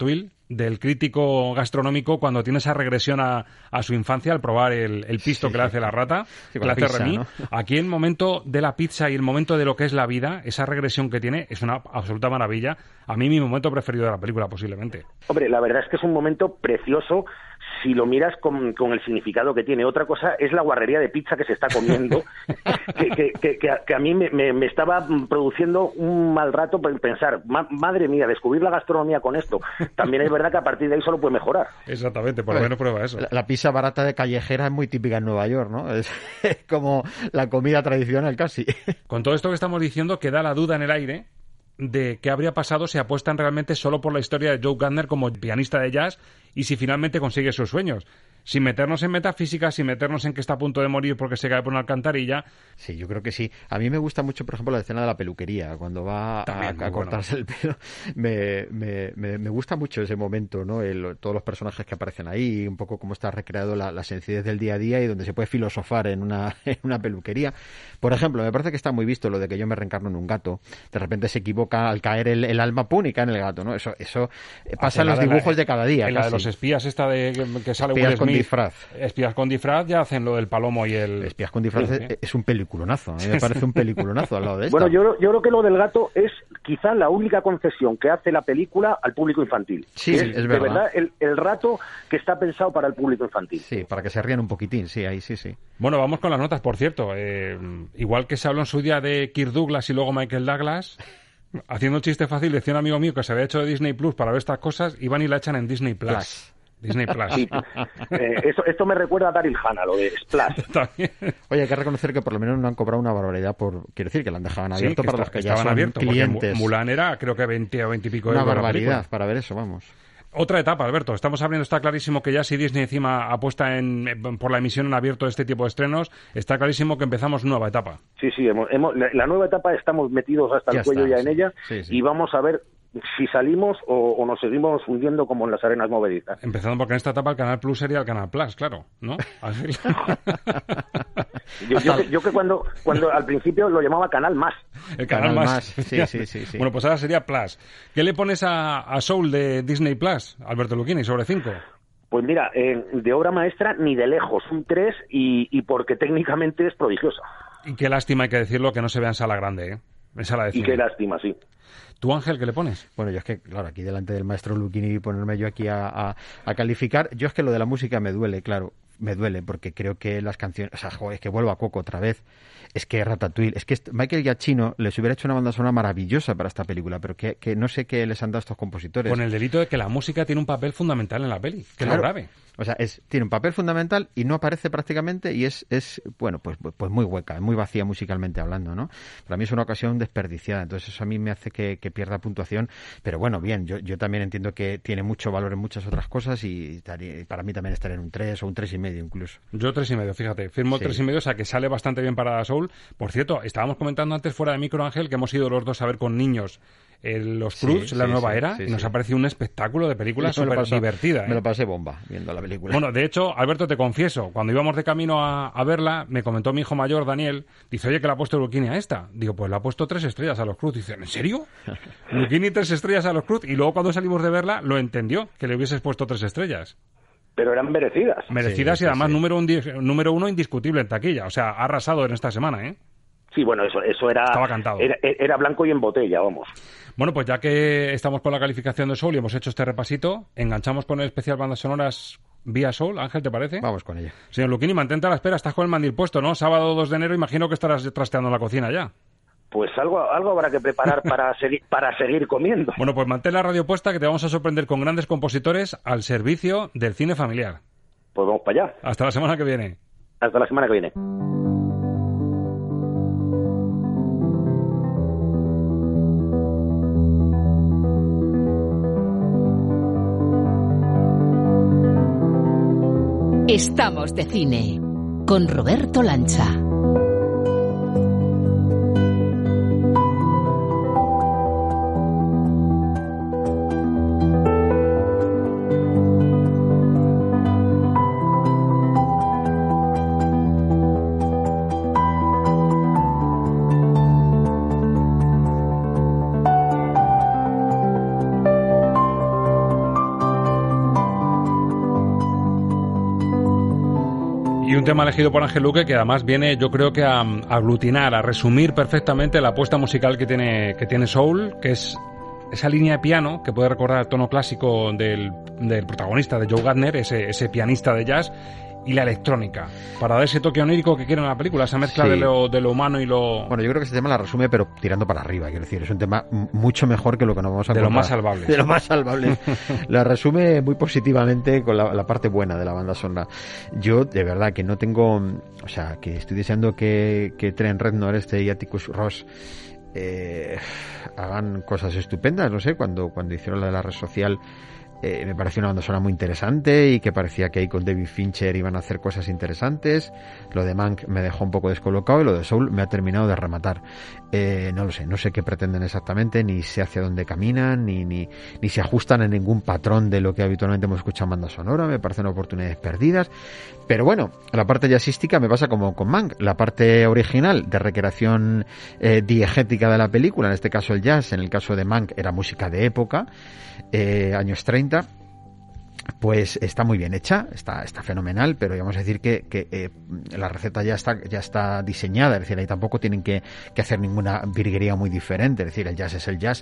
del crítico gastronómico cuando tiene esa regresión a, a su infancia al probar el, el pisto sí. que le hace la rata, sí, que le hace pizza, Remy. ¿No? Aquí el momento de la pizza y el momento de lo que es la vida, esa regresión que tiene, es una absoluta maravilla. A mí mi momento preferido de la película, posiblemente. Hombre, la verdad es que es un momento precioso si lo miras con, con el significado que tiene. Otra cosa es la guarrería de pizza que se está comiendo, que, que, que, que, a, que a mí me, me, me estaba produciendo un mal rato pensar, ma, madre mía, descubrir la gastronomía con esto. También es verdad que a partir de ahí solo puede mejorar. Exactamente, por lo menos prueba eso. La, la pizza barata de callejera es muy típica en Nueva York, ¿no? Es, es como la comida tradicional casi. Con todo esto que estamos diciendo, queda la duda en el aire de qué habría pasado si apuestan realmente solo por la historia de Joe Gardner como pianista de jazz y si finalmente consigue sus sueños. Sin meternos en metafísica, sin meternos en que está a punto de morir porque se cae por una alcantarilla. Sí, yo creo que sí. A mí me gusta mucho, por ejemplo, la escena de la peluquería, cuando va También, a, a cortarse bueno. el pelo. Me, me, me, me gusta mucho ese momento, ¿no? El, todos los personajes que aparecen ahí, un poco cómo está recreado la, la sencillez del día a día y donde se puede filosofar en una, en una peluquería. Por ejemplo, me parece que está muy visto lo de que yo me reencarno en un gato. De repente se equivoca al caer el, el alma, pum, y cae en el gato, ¿no? Eso, eso pasa en los dibujos de, la, de cada día. En la de los espías esta de que, que sale Will Smith. Con disfraz. Espías con disfraz ya hacen lo del palomo y el... Espías con disfraz sí, es, es un peliculonazo. A mí me parece un peliculonazo al lado de esto. Bueno, yo, yo creo que lo del gato es quizá la única concesión que hace la película al público infantil. Sí, es, es verdad. De verdad, el, el rato que está pensado para el público infantil. Sí, para que se rían un poquitín, sí, ahí sí, sí. Bueno, vamos con las notas, por cierto. Eh, igual que se habló en su día de Kirk Douglas y luego Michael Douglas... Haciendo un chiste fácil, decía un amigo mío que se había hecho de Disney Plus para ver estas cosas, iban y la echan en Disney Plus. Plus. Disney Plus. Sí. Eh, esto, esto me recuerda a Daryl Hannah, lo de Splash. Oye, hay que reconocer que por lo menos no han cobrado una barbaridad por... Quiero decir, que la han dejado en abierto sí, para está, los que ya son abierto, clientes. Mulan era, creo que veinte o veinte y pico una euros. Una barbaridad para ver eso, vamos. Otra etapa, Alberto. Estamos abriendo, está clarísimo que ya si Disney encima apuesta en, por la emisión en abierto de este tipo de estrenos, está clarísimo que empezamos nueva etapa. Sí, sí, hemos, hemos, la, la nueva etapa estamos metidos hasta ya el cuello está, ya sí. en ella sí, sí. y vamos a ver si salimos o, o nos seguimos hundiendo como en las arenas movedizas. Empezando porque en esta etapa el Canal Plus sería el Canal Plus, claro, ¿no? Así. yo, yo, que, yo que cuando, cuando al principio lo llamaba Canal Más. El Canal, Canal Más. Más. Sí, sí, sí, sí. Bueno, pues ahora sería Plus. ¿Qué le pones a, a Soul de Disney Plus, Alberto Lucchini, sobre cinco? Pues mira, eh, de obra maestra ni de lejos, un tres y, y porque técnicamente es prodigiosa. Y qué lástima, hay que decirlo, que no se vea en sala grande, ¿eh? En sala de cine. Y qué lástima, sí. ¿Tú, Ángel, qué le pones? Bueno, yo es que, claro, aquí delante del maestro Lucchini ponerme yo aquí a, a, a calificar, yo es que lo de la música me duele, claro, me duele, porque creo que las canciones, o sea, joder, es que vuelvo a Coco otra vez, es que Ratatouille, es que Michael Giacchino les hubiera hecho una banda sonora maravillosa para esta película, pero que, que no sé qué les han dado a estos compositores. Con el delito de que la música tiene un papel fundamental en la peli, que claro. lo grave. O sea, es, tiene un papel fundamental y no aparece prácticamente y es, es bueno, pues, pues muy hueca, muy vacía musicalmente hablando, ¿no? Para mí es una ocasión desperdiciada, entonces eso a mí me hace que, que pierda puntuación, pero bueno, bien, yo, yo también entiendo que tiene mucho valor en muchas otras cosas y estaría, para mí también estaría en un tres o un tres y medio incluso. Yo tres y medio, fíjate, firmo sí. tres y medio, o sea que sale bastante bien para Soul. Por cierto, estábamos comentando antes fuera de micro, Ángel, que hemos ido los dos a ver con niños eh, los Cruz, sí, la sí, nueva sí, era, sí, y nos sí. ha parecido un espectáculo de película sí, súper divertida. ¿eh? Me lo pasé bomba viendo la película. Bueno, de hecho, Alberto, te confieso, cuando íbamos de camino a, a verla, me comentó mi hijo mayor, Daniel, dice, oye, que le ha puesto Lucchini a esta. Digo, pues le ha puesto tres estrellas a los Cruz. Dice, ¿en serio? Lucchini tres estrellas a los Cruz, y luego cuando salimos de verla, lo entendió, que le hubieses puesto tres estrellas. Pero eran merecidas. Merecidas sí, y además sí. Número, un, número uno indiscutible en taquilla. O sea, ha arrasado en esta semana, ¿eh? Sí, bueno, eso, eso era, Estaba cantado. Era, era blanco y en botella, vamos. Bueno, pues ya que estamos con la calificación de Soul y hemos hecho este repasito, enganchamos con el especial bandas sonoras vía Soul. Ángel, ¿te parece? Vamos con ella. Señor Lucchini, mantente a la espera, estás con el mandil puesto, ¿no? Sábado dos de enero, imagino que estarás trasteando en la cocina ya. Pues algo, algo habrá que preparar para, seguir, para seguir comiendo. Bueno, pues mantén la radio puesta, que te vamos a sorprender con grandes compositores al servicio del cine familiar. Pues vamos para allá. Hasta la semana que viene. Hasta la semana que viene. Estamos de cine con Roberto Lancha. tema elegido por Ángel Luque que además viene, yo creo que a, a aglutinar, a resumir perfectamente la apuesta musical que tiene, que tiene Soul, que es esa línea de piano que puede recordar el tono clásico del, del protagonista, de Joe Gardner, ese, ese pianista de jazz, y la electrónica, para dar ese toque onírico que quiere en la película, esa mezcla sí. de, lo, de lo humano y lo... Bueno, yo creo que ese tema la resume, pero tirando para arriba, quiero decir, es un tema mucho mejor que lo que nos vamos a de encontrar. De lo más salvable. De lo más salvable. La resume muy positivamente con la, la parte buena de la banda sonora. Yo, de verdad, que no tengo... O sea, que estoy deseando que, que Trent Reznor, este y Atticus Ross, eh, hagan cosas estupendas, no sé, cuando, cuando hicieron la de la red social... Eh, me pareció una banda sonora muy interesante y que parecía que ahí con David Fincher iban a hacer cosas interesantes. Lo de Mank me dejó un poco descolocado y lo de Soul me ha terminado de rematar. Eh, no lo sé, no sé qué pretenden exactamente, ni sé hacia dónde caminan, ni, ni, ni se ajustan en ningún patrón de lo que habitualmente hemos escuchado en banda sonora. Me parecen oportunidades perdidas. Pero bueno, la parte jazzística me pasa como con Mank. La parte original de recreación eh, diegética de la película, en este caso el jazz, en el caso de Mank era música de época, eh, años treinta. Pues está muy bien hecha, está, está fenomenal, pero vamos a decir que, que eh, la receta ya está, ya está diseñada, es decir, ahí tampoco tienen que, que hacer ninguna virguería muy diferente, es decir, el jazz es el jazz,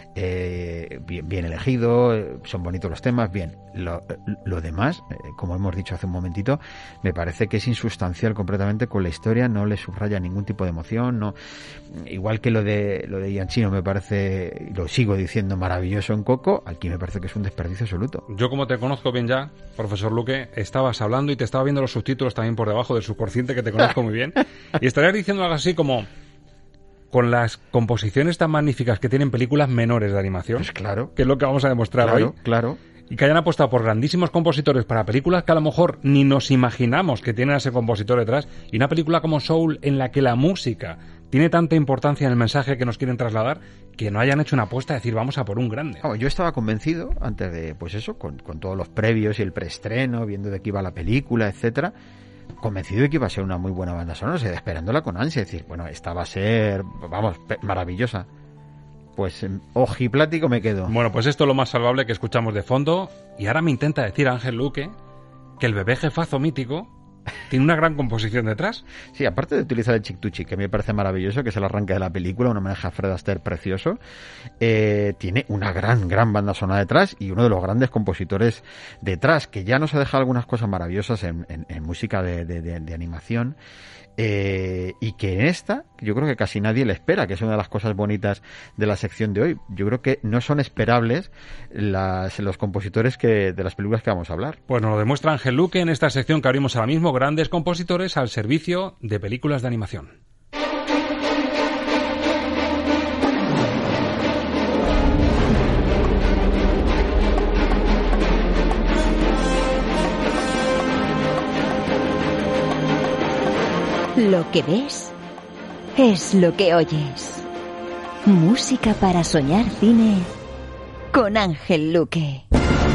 eh, bien, bien elegido, eh, son bonitos los temas, bien. Lo, lo demás, eh, como hemos dicho hace un momentito, me parece que es insustancial completamente con la historia, no le subraya ningún tipo de emoción, no, igual que lo de lo de Giacchino me parece, lo sigo diciendo, maravilloso en Coco, aquí me parece que es un desperdicio absoluto. Yo como te conozco bien ya, profesor Luque, estabas hablando y te estaba viendo los subtítulos también por debajo del subconsciente, que te conozco muy bien, y estarías diciendo algo así como, con las composiciones tan magníficas que tienen películas menores de animación, pues claro, que es lo que vamos a demostrar claro, hoy, claro, y que hayan apostado por grandísimos compositores para películas que a lo mejor ni nos imaginamos que tienen a ese compositor detrás, y una película como Soul en la que la música tiene tanta importancia en el mensaje que nos quieren trasladar, que no hayan hecho una apuesta de decir vamos a por un grande. Oh, yo estaba convencido antes de, pues eso, con, con todos los previos y el preestreno, viendo de qué iba la película, etcétera, convencido de que iba a ser una muy buena banda sonora, o sea, esperándola con ansia, es decir, bueno, esta va a ser, vamos, maravillosa. Pues ojiplático me quedo. Bueno, pues esto es lo más salvable que escuchamos de fondo, y ahora me intenta decir Ángel Luque que el bebé jefazo mítico tiene una gran composición detrás. Sí, aparte de utilizar el Chick to Chick, que me parece maravilloso, que es el arranque de la película, un homenaje a Fred Astaire precioso, eh, tiene una gran, gran banda sonora detrás y uno de los grandes compositores detrás, que ya nos ha dejado algunas cosas maravillosas en, en, en música de, de, de, de animación. Eh, y que en esta yo creo que casi nadie le espera, que es una de las cosas bonitas de la sección de hoy. Yo creo que no son esperables las, los compositores que de las películas que vamos a hablar. Pues nos lo demuestra Ángel Luque en esta sección que abrimos ahora mismo, grandes compositores al servicio de películas de animación. Lo que ves es lo que oyes. Música para soñar cine con Ángel Luque.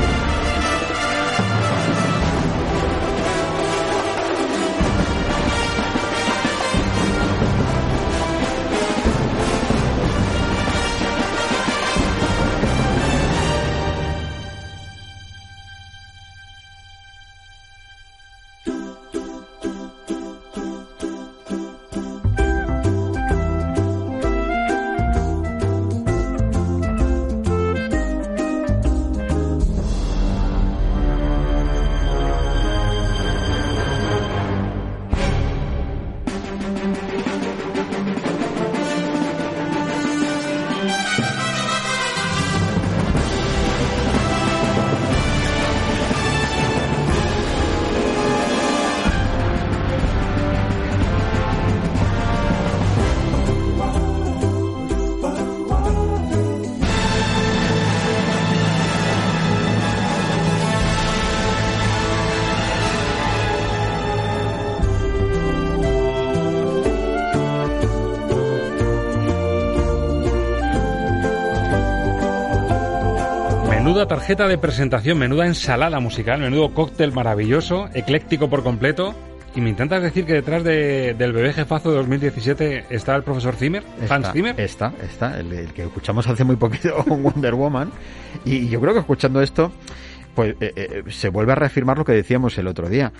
Menuda tarjeta de presentación, menuda ensalada musical, menudo cóctel maravilloso, ecléctico por completo. ¿Y me intentas decir que detrás de, del bebé jefazo de dos mil diecisiete está el profesor Zimmer? Está, ¿Hans Zimmer? Está, está, el, el que escuchamos hace muy poquito con Wonder Woman. Y yo creo que escuchando esto, pues eh, eh, se vuelve a reafirmar lo que decíamos el otro día.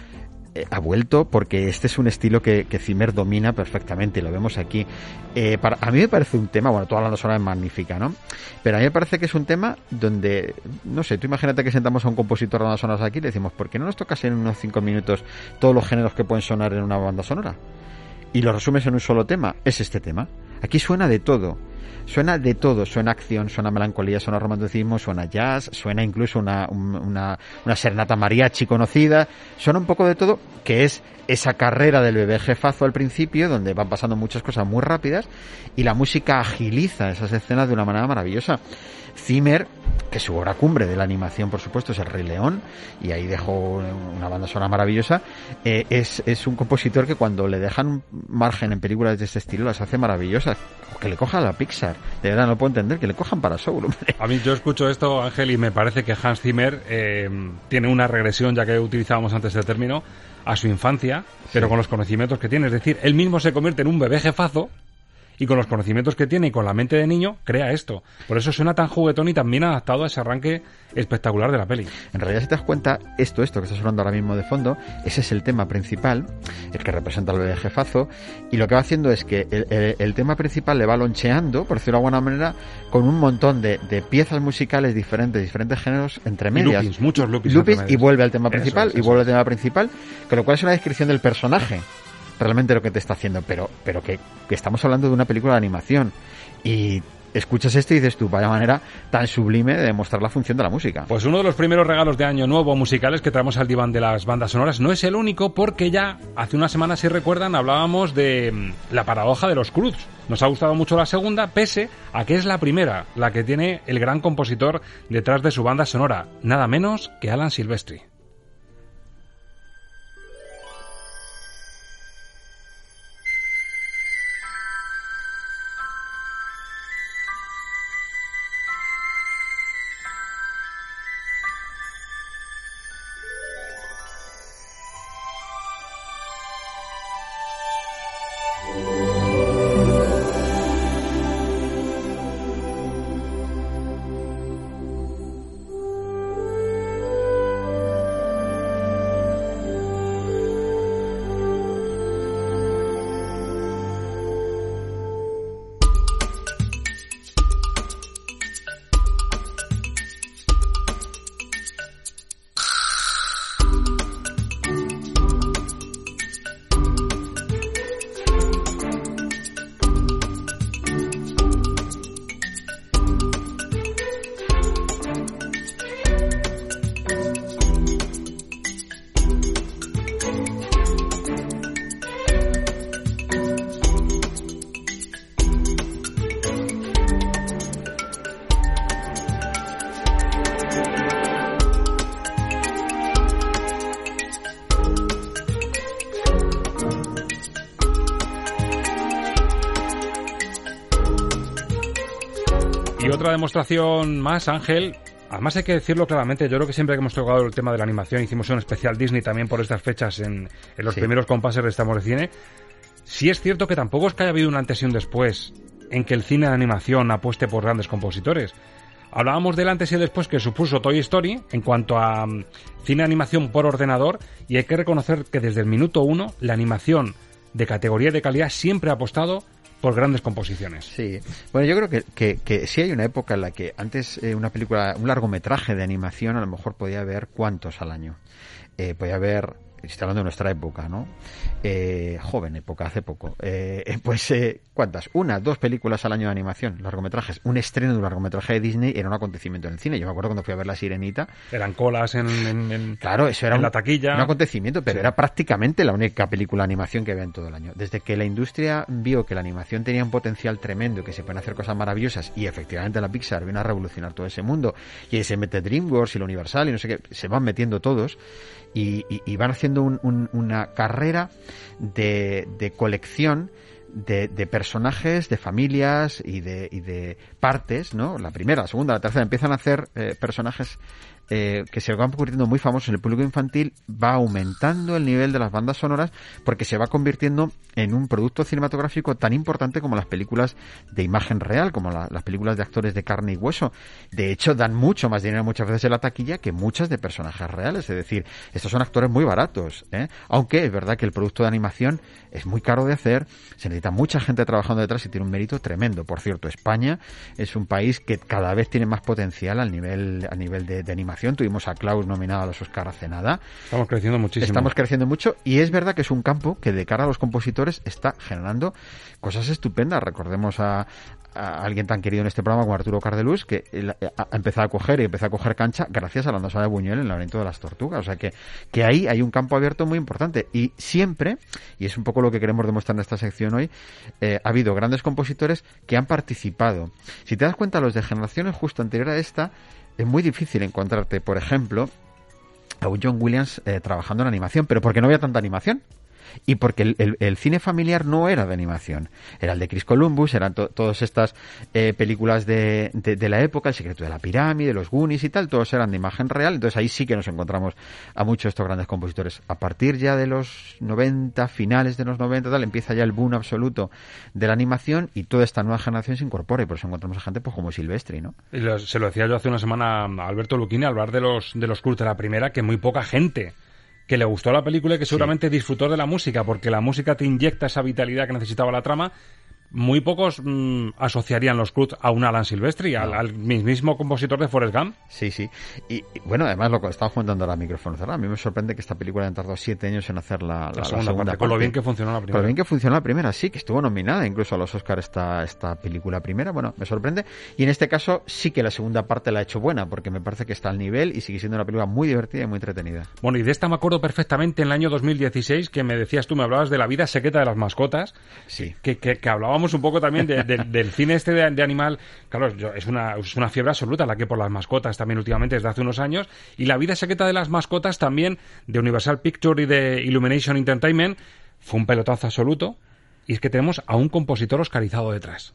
eh, ha vuelto porque este es un estilo que, que Zimmer domina perfectamente y lo vemos aquí. Eh, para, a mí me parece un tema, bueno, toda la banda sonora es magnífica, ¿no? Pero a mí me parece que es un tema donde, no sé, tú imagínate que sentamos a un compositor de bandas sonoras aquí y le decimos, ¿por qué no nos tocas en unos cinco minutos todos los géneros que pueden sonar en una banda sonora? Y lo resumes en un solo tema, es este tema. Aquí suena de todo. Suena de todo, suena acción, suena melancolía, suena romanticismo, suena jazz, suena incluso una, una, una serenata mariachi conocida, suena un poco de todo, que es esa carrera del bebé jefazo al principio, donde van pasando muchas cosas muy rápidas, y la música agiliza esas escenas de una manera maravillosa. Zimmer, que su obra cumbre de la animación, por supuesto, es El Rey León, y ahí dejó una banda sonora maravillosa, eh, es, es un compositor que cuando le dejan margen en películas de este estilo las hace maravillosas. Que le coja a la Pixar, de verdad no lo puedo entender, que le cojan para Soul, hombre. A mí yo escucho esto, Ángel, y me parece que Hans Zimmer eh, tiene una regresión, ya que utilizábamos antes el término, a su infancia, pero sí, con los conocimientos que tiene. Es decir, él mismo se convierte en un bebé jefazo y con los conocimientos que tiene y con la mente de niño crea esto. Por eso suena tan juguetón y tan bien adaptado a ese arranque espectacular de la peli. En realidad, si te das cuenta, esto, esto que está sonando ahora mismo de fondo, ese es el tema principal, el que representa al bebé jefazo, y lo que va haciendo es que el, el, el tema principal le va loncheando, por decirlo de alguna manera, con un montón de, de piezas musicales diferentes, diferentes géneros entre medias. Loopings, muchos loopings. Loopings y vuelve al tema principal, eso es, y eso. vuelve al tema principal, con lo cual es una descripción del personaje. Realmente lo que te está haciendo, pero pero que, que estamos hablando de una película de animación y escuchas esto y dices tú, vaya manera tan sublime de demostrar la función de la música. Pues uno de los primeros regalos de Año Nuevo musicales que traemos al diván de las bandas sonoras no es el único, porque ya hace unas semanas, si recuerdan, hablábamos de La paradoja de los Cruz. Nos ha gustado mucho la segunda, pese a que es la primera, la que tiene el gran compositor detrás de su banda sonora, nada menos que Alan Silvestri. Y otra demostración más, Ángel, además hay que decirlo claramente, yo creo que siempre que hemos tocado el tema de la animación, hicimos un especial Disney también por estas fechas en, en los sí. primeros compases de Estamos de Cine, sí es cierto que tampoco es que haya habido un antes y un después en que el cine de animación apueste por grandes compositores. Hablábamos del antes y el después que supuso Toy Story en cuanto a um, cine de animación por ordenador, y hay que reconocer que desde el minuto uno la animación de categoría y de calidad siempre ha apostado por grandes composiciones. Sí, bueno, yo creo que, que, que sí hay una época en la que antes eh, una película, un largometraje de animación a lo mejor podía haber cuántos al año. Eh, podía haber, estoy hablando de nuestra época, ¿no? Eh, joven época, hace poco. Eh, pues, eh, ¿cuántas? Una, dos películas al año de animación, largometrajes. Un estreno de un largometraje de Disney era un acontecimiento en el cine. Yo me acuerdo cuando fui a ver La Sirenita. Eran colas en, en, en, claro, eso era en un, la taquilla. Un acontecimiento, pero sí. Era prácticamente la única película de animación que había en todo el año. Desde que la industria vio que la animación tenía un potencial tremendo, que se pueden hacer cosas maravillosas, y efectivamente la Pixar vino a revolucionar todo ese mundo, y ahí se mete DreamWorks y la Universal y no sé qué, se van metiendo todos, y, y, y van haciendo un, un, una carrera de, de colección de, de personajes, de familias y de, y de partes, ¿no? La primera, la segunda, la tercera, empiezan a hacer eh, personajes Eh, que se van convirtiendo muy famosos en el público infantil, va aumentando el nivel de las bandas sonoras porque se va convirtiendo en un producto cinematográfico tan importante como las películas de imagen real, como la, las películas de actores de carne y hueso. De hecho, dan mucho más dinero muchas veces en la taquilla que muchas de personajes reales. Es decir, estos son actores muy baratos, ¿eh? Aunque es verdad que el producto de animación es muy caro de hacer, se necesita mucha gente trabajando detrás y tiene un mérito tremendo. Por cierto, España es un país que cada vez tiene más potencial al nivel, a nivel de, de animación. Tuvimos a Klaus nominado a los Oscar hace nada. Estamos creciendo muchísimo. Estamos creciendo mucho y es verdad que es un campo que de cara a los compositores está generando cosas estupendas. Recordemos a, a alguien tan querido en este programa como Arturo Cardelús, que ha empezado a coger y empezó a coger cancha gracias a la banda sonora de Buñuel en El laberinto de las tortugas. O sea que, que ahí hay un campo abierto muy importante y siempre, y es un poco lo que queremos demostrar en esta sección hoy, eh, ha habido grandes compositores que han participado. Si te das cuenta, los de generaciones justo anterior a esta, es muy difícil encontrarte, por ejemplo, a un John Williams eh, trabajando en animación, pero porque no había tanta animación. Y porque el, el, el cine familiar no era de animación, era el de Chris Columbus, eran to, todas estas eh, películas de, de, de la época, El secreto de la pirámide, Los Goonies y tal, todos eran de imagen real. Entonces ahí sí que nos encontramos a muchos de estos grandes compositores. A partir ya de los noventa, finales de los noventa, tal, empieza ya el boom absoluto de la animación y toda esta nueva generación se incorpora y por eso encontramos a gente pues como Silvestri, ¿no? Y lo, se lo decía yo hace una semana a Alberto Lucchini al hablar de los, de los cultos de la primera, que muy poca gente que le gustó la película y que seguramente sí disfrutó de la música, porque la música te inyecta esa vitalidad que necesitaba la trama. Muy pocos mmm, asociarían los Cruz a un Alan Silvestri, no. al, al mismo compositor de Forrest Gump. Sí, sí. Y, y bueno, además lo que estaba comentando ahora micrófono cerrado, a mí me sorprende que esta película haya tardado siete años en hacer la, la, la, segunda, la segunda parte. Con lo bien que funcionó la primera. Con lo bien que funcionó la primera, sí, que estuvo nominada incluso a los Oscars esta, esta película primera. Bueno, me sorprende. Y en este caso sí que la segunda parte la ha hecho buena, porque me parece que está al nivel y sigue siendo una película muy divertida y muy entretenida. Bueno, y de esta me acuerdo perfectamente en el año dos mil dieciséis, que me decías tú, me hablabas de la vida secreta de las mascotas. Sí. Que, que, que hablábamos un poco también de De, de, del cine este de, de animal. Claro, yo, es una es una fiebre absoluta la que por las mascotas también últimamente desde hace unos años, y la vida secreta de las mascotas también de Universal Pictures y de Illumination Entertainment fue un pelotazo absoluto, y es que tenemos a un compositor oscarizado detrás.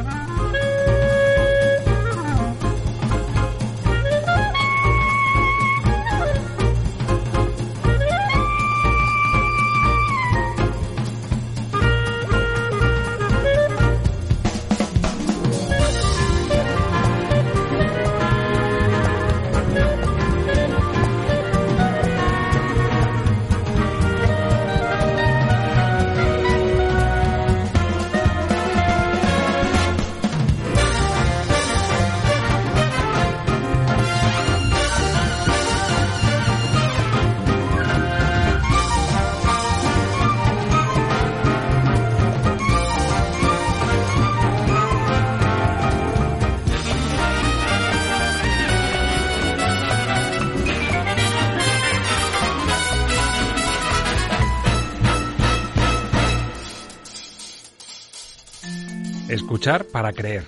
Escuchar para creer.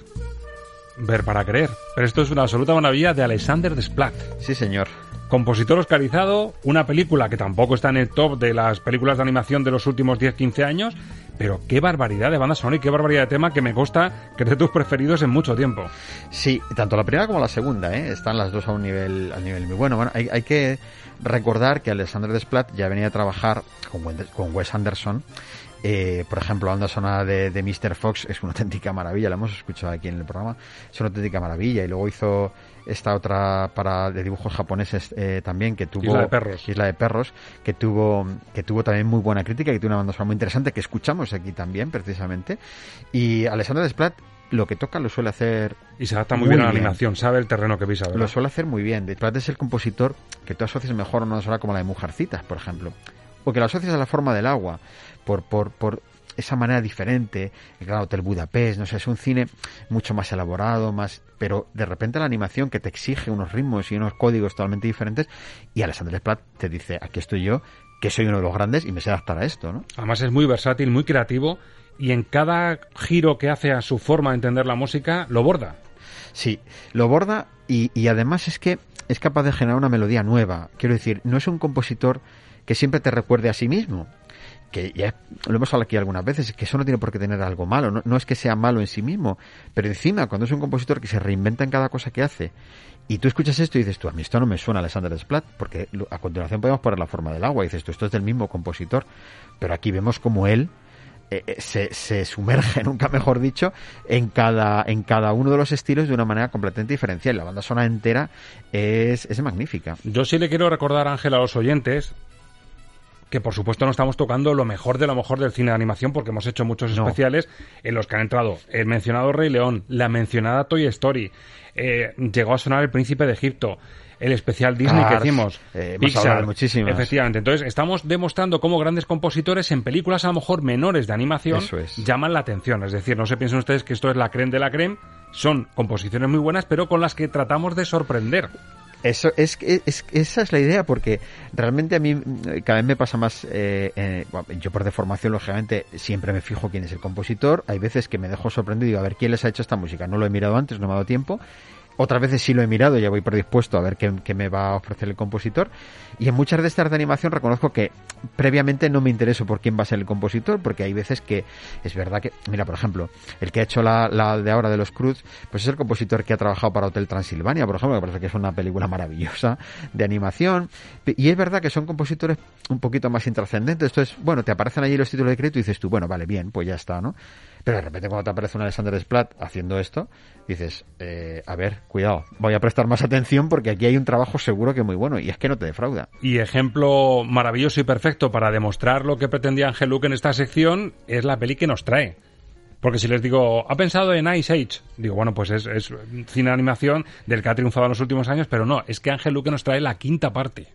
Ver para creer. Pero esto es una absoluta maravilla de Alexander Desplat. Sí, señor. Compositor oscarizado, una película que tampoco está en el top de las películas de animación de los últimos diez quince años, pero qué barbaridad de banda sonora y qué barbaridad de tema, que me consta que es de tus preferidos en mucho tiempo. Sí, tanto la primera como la segunda, ¿eh? Están las dos a un nivel, a un nivel muy bueno. Bueno, hay, hay que recordar que Alexander Desplat ya venía a trabajar con, con Wes Anderson. Eh, por ejemplo, la banda sonora de, de míster Fox es una auténtica maravilla, la hemos escuchado aquí en el programa, es una auténtica maravilla. Y luego hizo esta otra para de dibujos japoneses eh, también, que tuvo Isla de Perros, Isla de Perros, que tuvo que tuvo también muy buena crítica, que tiene una banda sonora muy interesante que escuchamos aquí también precisamente. Y Alexander Desplat lo que toca lo suele hacer y se adapta muy, muy bien a la animación, sabe el terreno que pisa, ¿verdad? Lo suele hacer muy bien. Desplat es el compositor que tú asocias mejor a una banda sonora como la de Mujercitas, por ejemplo, o que la asocias a La forma del agua, por por por esa manera diferente. El Gran Hotel Budapest, no sé, es un cine mucho más elaborado, más, pero de repente la animación que te exige unos ritmos y unos códigos totalmente diferentes, y Alexander Desplat te dice, aquí estoy yo, que soy uno de los grandes y me sé adaptar a esto, ¿no? Además es muy versátil, muy creativo, y en cada giro que hace a su forma de entender la música, lo borda. Sí, lo borda, y, y además es que es capaz de generar una melodía nueva. Quiero decir, no es un compositor que siempre te recuerde a sí mismo, que ya lo hemos hablado aquí algunas veces, que eso no tiene por qué tener algo malo, no, no es que sea malo en sí mismo, pero encima cuando es un compositor que se reinventa en cada cosa que hace, y tú escuchas esto y dices tú, a mí esto no me suena a Alexander Desplat, porque a continuación podemos poner La forma del agua, y dices tú, esto es del mismo compositor, pero aquí vemos como él eh, se, se sumerge, nunca mejor dicho, en cada en cada uno de los estilos de una manera completamente diferencial. La banda sonora entera es, es magnífica. Yo sí le quiero recordar, Ángel, a los oyentes que por supuesto no estamos tocando lo mejor de lo mejor del cine de animación, porque hemos hecho muchos no. especiales en los que han entrado el mencionado Rey León, la mencionada Toy Story, eh, llegó a sonar El Príncipe de Egipto, el especial Disney Cars, que hicimos, eh, Pixar, muchísimas. Efectivamente. Entonces estamos demostrando cómo grandes compositores en películas a lo mejor menores de animación es. llaman la atención. Es decir, no se piensen ustedes que esto es la creme de la creme, son composiciones muy buenas, pero con las que tratamos de sorprender. Eso es, es esa es la idea, porque realmente a mí cada vez me pasa más, eh, eh, yo por deformación lógicamente siempre me fijo quién es el compositor, hay veces que me dejo sorprendido y digo, a ver quién les ha hecho esta música, no lo he mirado antes, no me ha dado tiempo. Otras veces sí lo he mirado, ya voy predispuesto a ver qué, qué me va a ofrecer el compositor. Y en muchas de estas de animación reconozco que previamente no me intereso por quién va a ser el compositor, porque hay veces que es verdad que, mira, por ejemplo, el que ha hecho la, la de ahora de los Cruz, pues es el compositor que ha trabajado para Hotel Transilvania, por ejemplo, que parece que es una película maravillosa de animación. Y es verdad que son compositores un poquito más intrascendentes. Entonces, bueno, te aparecen allí los títulos de crédito y dices tú, bueno, vale, bien, pues ya está, ¿no? Pero de repente cuando te aparece un Alexander Desplat haciendo esto, dices, eh, a ver, cuidado, voy a prestar más atención porque aquí hay un trabajo seguro que muy bueno, y es que no te defrauda. Y ejemplo maravilloso y perfecto para demostrar lo que pretendía Ángel Luque en esta sección es la peli que nos trae. Porque si les digo, ¿ha pensado en Ice Age? Digo, bueno, pues es, es cine de animación del que ha triunfado en los últimos años, pero no, es que Ángel Luque nos trae la quinta parte.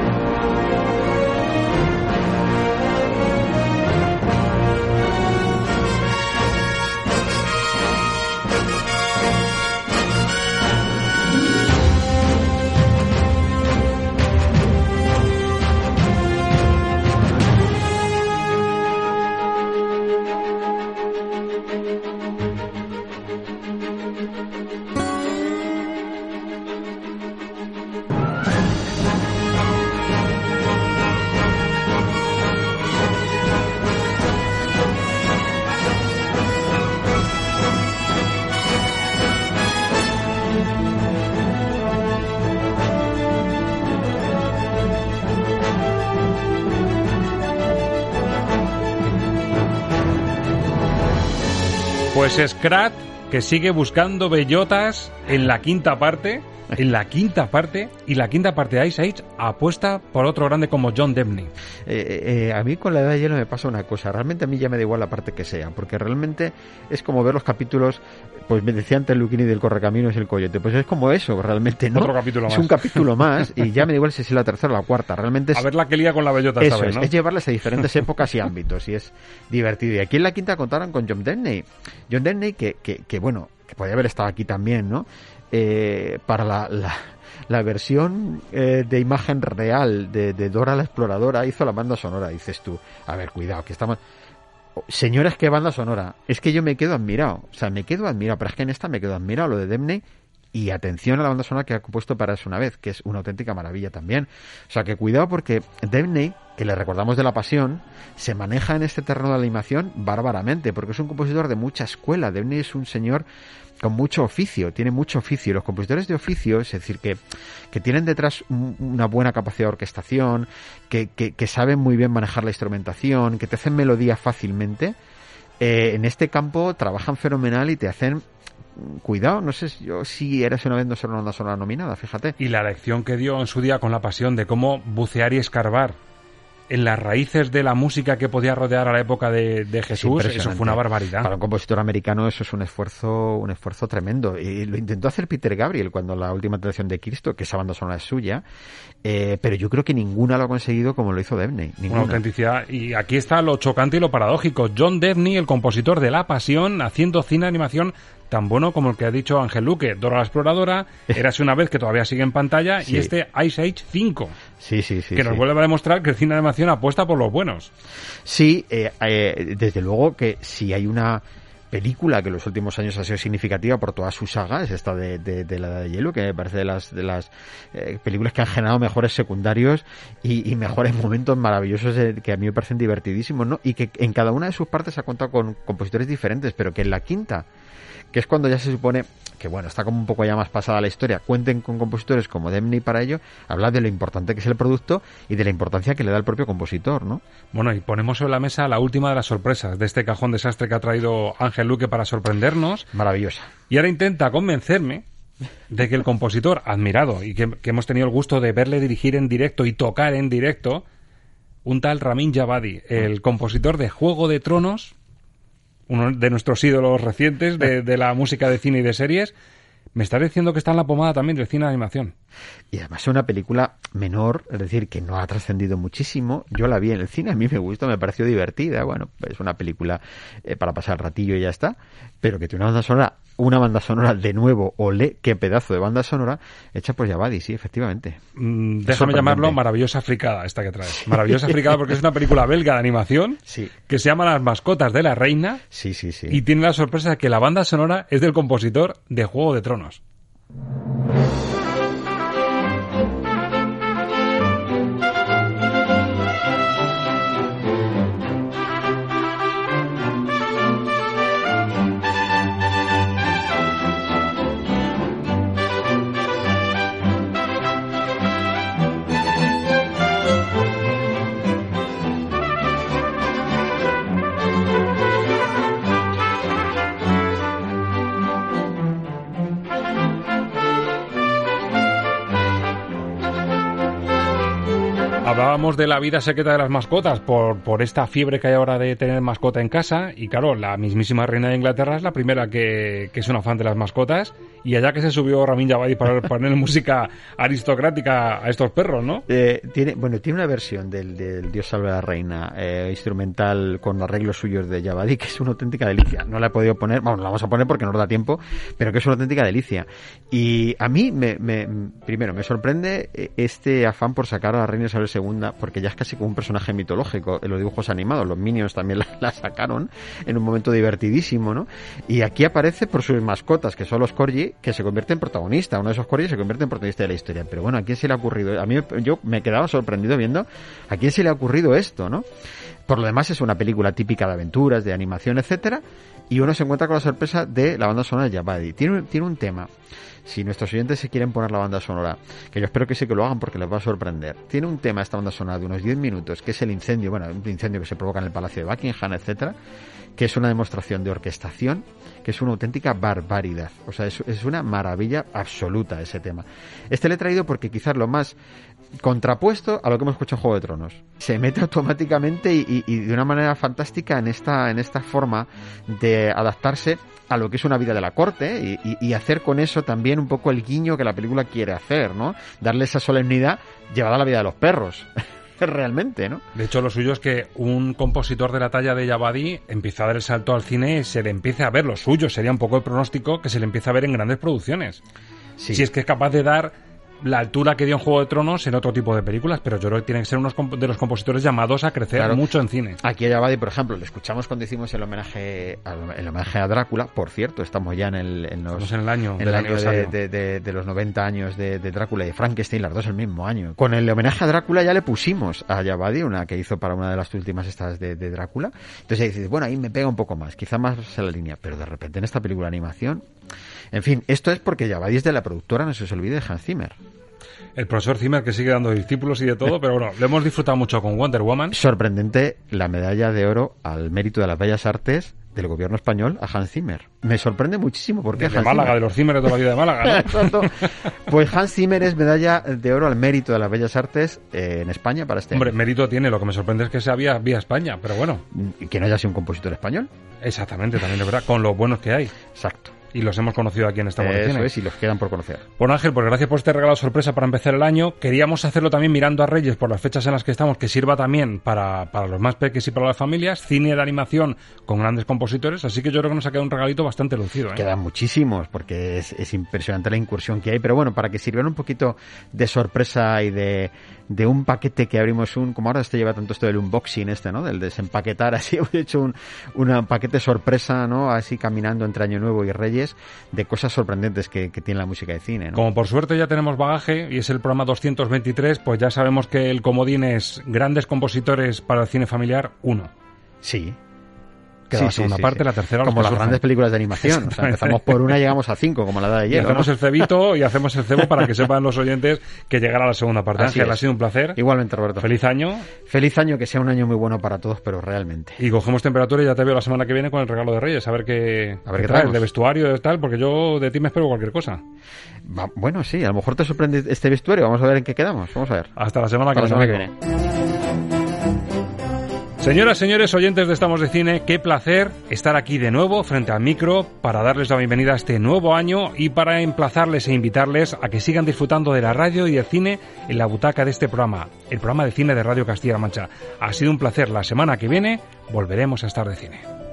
Pues Scrat, que sigue buscando bellotas en la quinta parte, en la quinta parte, y la quinta parte de Ice Age apuesta por otro grande como John Debney. Eh, eh, a mí con la edad de hielo me pasa una cosa, realmente a mí ya me da igual la parte que sea, porque realmente es como ver los capítulos, pues me decía antes Luquini del Correcaminos y el Coyote, pues es como eso, realmente, ¿no? Otro capítulo más. Es un capítulo más, y ya me da igual si es la tercera o la cuarta, realmente es... A ver la que lía con la bellota, eso ¿sabes? Es, ¿no? es llevarles a diferentes épocas y ámbitos, y es divertido. Y aquí en la quinta contaron con John Debney, John Debney que, que, que bueno, que podía haber estado aquí también, ¿no? Eh, para la... la La versión eh, de imagen real de, de Dora la Exploradora hizo la banda sonora, dices tú. A ver, cuidado, que estamos... Señores, qué banda sonora. Es que yo me quedo admirado. O sea, me quedo admirado, pero es que en esta me quedo admirado, lo de Debney. Y atención a la banda sonora que ha compuesto para Eso una vez, que es una auténtica maravilla también. O sea, que cuidado porque Debney, que le recordamos de La Pasión, se maneja en este terreno de la animación bárbaramente, porque es un compositor de mucha escuela. Debney es un señor con mucho oficio, tiene mucho oficio. Los compositores de oficio, es decir, que, que tienen detrás una buena capacidad de orquestación, que, que, que saben muy bien manejar la instrumentación, que te hacen melodía fácilmente, eh, en este campo trabajan fenomenal y te hacen... Cuidado, no sé yo si eres una vez no ser una banda sonora nominada, fíjate. Y la lección que dio en su día con La Pasión de cómo bucear y escarbar en las raíces de la música que podía rodear a la época de, de Jesús, eso fue una barbaridad. Para un compositor americano eso es un esfuerzo un esfuerzo tremendo. Y lo intentó hacer Peter Gabriel cuando La Última Tentación de Cristo, que esa banda sonora es suya, eh, pero yo creo que ninguna lo ha conseguido como lo hizo Debney. Ninguna. Una autenticidad. Y aquí está lo chocante y lo paradójico. John Debney, el compositor de La Pasión, haciendo cine de animación tan bueno como el que ha dicho Ángel Luque. Dora la Exploradora, Érase una vez, que todavía sigue en pantalla, sí. Y este Ice Age cinco. Sí, sí, sí. Que nos sí. vuelve a demostrar que el cine de animación apuesta por los buenos. Sí, eh, eh, desde luego que si hay una película que en los últimos años ha sido significativa por toda su saga, es esta de, de, de la Edad de Hielo, que me parece de las, de las eh, películas que han generado mejores secundarios y, y mejores momentos maravillosos eh, que a mí me parecen divertidísimos, ¿no? Y que en cada una de sus partes ha contado con compositores diferentes, pero que en la quinta, que es cuando ya se supone que, bueno, está como un poco ya más pasada la historia, cuenten con compositores como Debney para ello, habla de lo importante que es el producto y de la importancia que le da el propio compositor, ¿no? Bueno, y ponemos sobre la mesa la última de las sorpresas de este cajón desastre que ha traído Ángel Luque para sorprendernos. Maravillosa. Y ahora intenta convencerme de que el compositor admirado y que, que hemos tenido el gusto de verle dirigir en directo y tocar en directo, un tal Ramin Djawadi, el compositor de Juego de Tronos, uno de nuestros ídolos recientes de, de la música de cine y de series, me está diciendo que está en la pomada también del cine de animación. Y además es una película menor, es decir, que no ha trascendido muchísimo. Yo la vi en el cine, a mí me gustó, me pareció divertida. Bueno, es una película eh, para pasar el ratillo y ya está, pero que tiene una banda sonora, una banda sonora de nuevo, olé, qué pedazo de banda sonora, hecha por Djawadi, sí, efectivamente. Mm, déjame llamarlo Maravillosa Fricada, esta que traes. Maravillosa Fricada porque es una película belga de animación, sí, que se llama Las mascotas de la reina. Sí, sí, sí. Y tiene la sorpresa de que la banda sonora es del compositor de Juego de Tronos. Hablábamos de la vida secreta de las mascotas por, por esta fiebre que hay ahora de tener mascota en casa y claro, la mismísima reina de Inglaterra es la primera que, que es una fan de las mascotas y allá que se subió Ramin Djawadi para poner música aristocrática a estos perros, ¿no? Eh, tiene, bueno, tiene una versión del, del Dios salve a la reina eh, instrumental con arreglos suyos de Djawadi que es una auténtica delicia. No la he podido poner, vamos, la vamos a poner porque no nos da tiempo, pero que es una auténtica delicia. Y a mí, me, me primero, me sorprende este afán por sacar a la reina Isabel segunda, porque ya es casi como un personaje mitológico en los dibujos animados. Los Minions también la, la sacaron en un momento divertidísimo, ¿no? Y aquí aparece por sus mascotas, que son los corgi, que se convierte en protagonista. Uno de esos corgi se convierte en protagonista de la historia. Pero bueno, ¿a quién se le ha ocurrido? A mí yo me quedaba sorprendido viendo a quién se le ha ocurrido esto, ¿no? Por lo demás es una película típica de aventuras, de animación, etcétera, y uno se encuentra con la sorpresa de la banda sonora de Djawadi. Tiene, tiene un tema. Si nuestros oyentes se quieren poner la banda sonora, que yo espero que sí que lo hagan porque les va a sorprender. Tiene un tema esta banda sonora de unos diez minutos, que es el incendio, bueno, un incendio que se provoca en el Palacio de Buckingham, etcétera, que es una demostración de orquestación, que es una auténtica barbaridad. O sea, es, es una maravilla absoluta ese tema. Este le he traído porque quizás lo más contrapuesto a lo que hemos escuchado en Juego de Tronos. Se mete automáticamente y, y, y de una manera fantástica en esta, en esta forma de adaptarse a lo que es una vida de la corte y, y, y hacer con eso también un poco el guiño que la película quiere hacer, ¿no? Darle esa solemnidad llevada a la vida de los perros. Realmente, ¿no? De hecho, lo suyo es que un compositor de la talla de Djawadi empieza a dar el salto al cine y se le empiece a ver. Lo suyo sería un poco el pronóstico que se le empiece a ver en grandes producciones. Sí. Si es que es capaz de dar la altura que dio en Juego de Tronos en otro tipo de películas, pero yo creo que tienen que ser unos de los compositores llamados a crecer claro. mucho en cine. Aquí a Djawadi, por ejemplo, lo escuchamos cuando hicimos el homenaje a, el homenaje a Drácula. Por cierto, estamos ya en el, en los, estamos en el año, en el año de, de, de, de los noventa años de, de Drácula y de Frankenstein, las dos el mismo año. Con el homenaje a Drácula ya le pusimos a Djawadi, una que hizo para una de las últimas estas de, de Drácula. Entonces ahí dices, bueno, ahí me pega un poco más, quizá más en la línea, pero de repente en esta película de animación, en fin, esto es porque Djawadi es de la productora, no se os olvide, de Hans Zimmer. El profesor Zimmer que sigue dando discípulos y de todo, pero bueno, lo hemos disfrutado mucho con Wonder Woman. Sorprendente la medalla de oro al mérito de las bellas artes del gobierno español a Hans Zimmer. Me sorprende muchísimo porque de Hans Málaga, Zimmer... de los Zimmer de toda la vida de Málaga, ¿no? Pues Hans Zimmer es medalla de oro al mérito de las bellas artes eh, en España para este Hombre, año. Mérito tiene, lo que me sorprende es que sea vía, vía España, pero bueno. Que no haya sido un compositor español. Exactamente, también es verdad, con los buenos que hay. Exacto. y los hemos conocido aquí en Estamos de Cine. Eso es, y los quedan por conocer. Bueno, Ángel, pues gracias por este regalo sorpresa para empezar el año. Queríamos hacerlo también mirando a Reyes por las fechas en las que estamos, que sirva también para, para los más pequeños y para las familias. Cine de animación con grandes compositores, así que yo creo que nos ha quedado un regalito bastante lucido, ¿eh? Quedan muchísimos, porque es, es impresionante la incursión que hay, pero bueno, para que sirvan un poquito de sorpresa y de, de un paquete que abrimos un, como ahora este lleva tanto esto del unboxing este, ¿no? Del desempaquetar, así hemos hecho un, un paquete sorpresa, ¿no? Así caminando entre Año Nuevo y Reyes, de cosas sorprendentes que, que tiene la música de cine, ¿no? Como por suerte ya tenemos bagaje y es el programa doscientos veintitrés, pues ya sabemos que el comodín es grandes compositores para el cine familiar, uno. Sí. Queda sí, la segunda sí, parte, sí. la tercera... Como las grandes películas de animación. O sea, empezamos por una y llegamos a cinco, como la edad de hielo. Y hacemos ¿no? el cebito y hacemos el cebo para que sepan los oyentes que llegará la segunda parte. Así Ángel, es. ha sido un placer. Igualmente, Roberto. Feliz año. Feliz año, que sea un año muy bueno para todos, pero realmente. Y cogemos temperatura y ya te veo la semana que viene con el regalo de Reyes. A ver qué, a ver qué traes, traemos. de vestuario y tal, porque yo de ti me espero cualquier cosa. Va, bueno, sí, a lo mejor te sorprende este vestuario. Vamos a ver en qué quedamos. Vamos a ver. Hasta la semana, Hasta que, la semana que viene. Señoras, señores, oyentes de Estamos de Cine, qué placer estar aquí de nuevo frente al micro para darles la bienvenida a este nuevo año y para emplazarles e invitarles a que sigan disfrutando de la radio y del cine en la butaca de este programa, el programa de cine de Radio Castilla-La Mancha. Ha sido un placer. La semana que viene volveremos a estar de cine.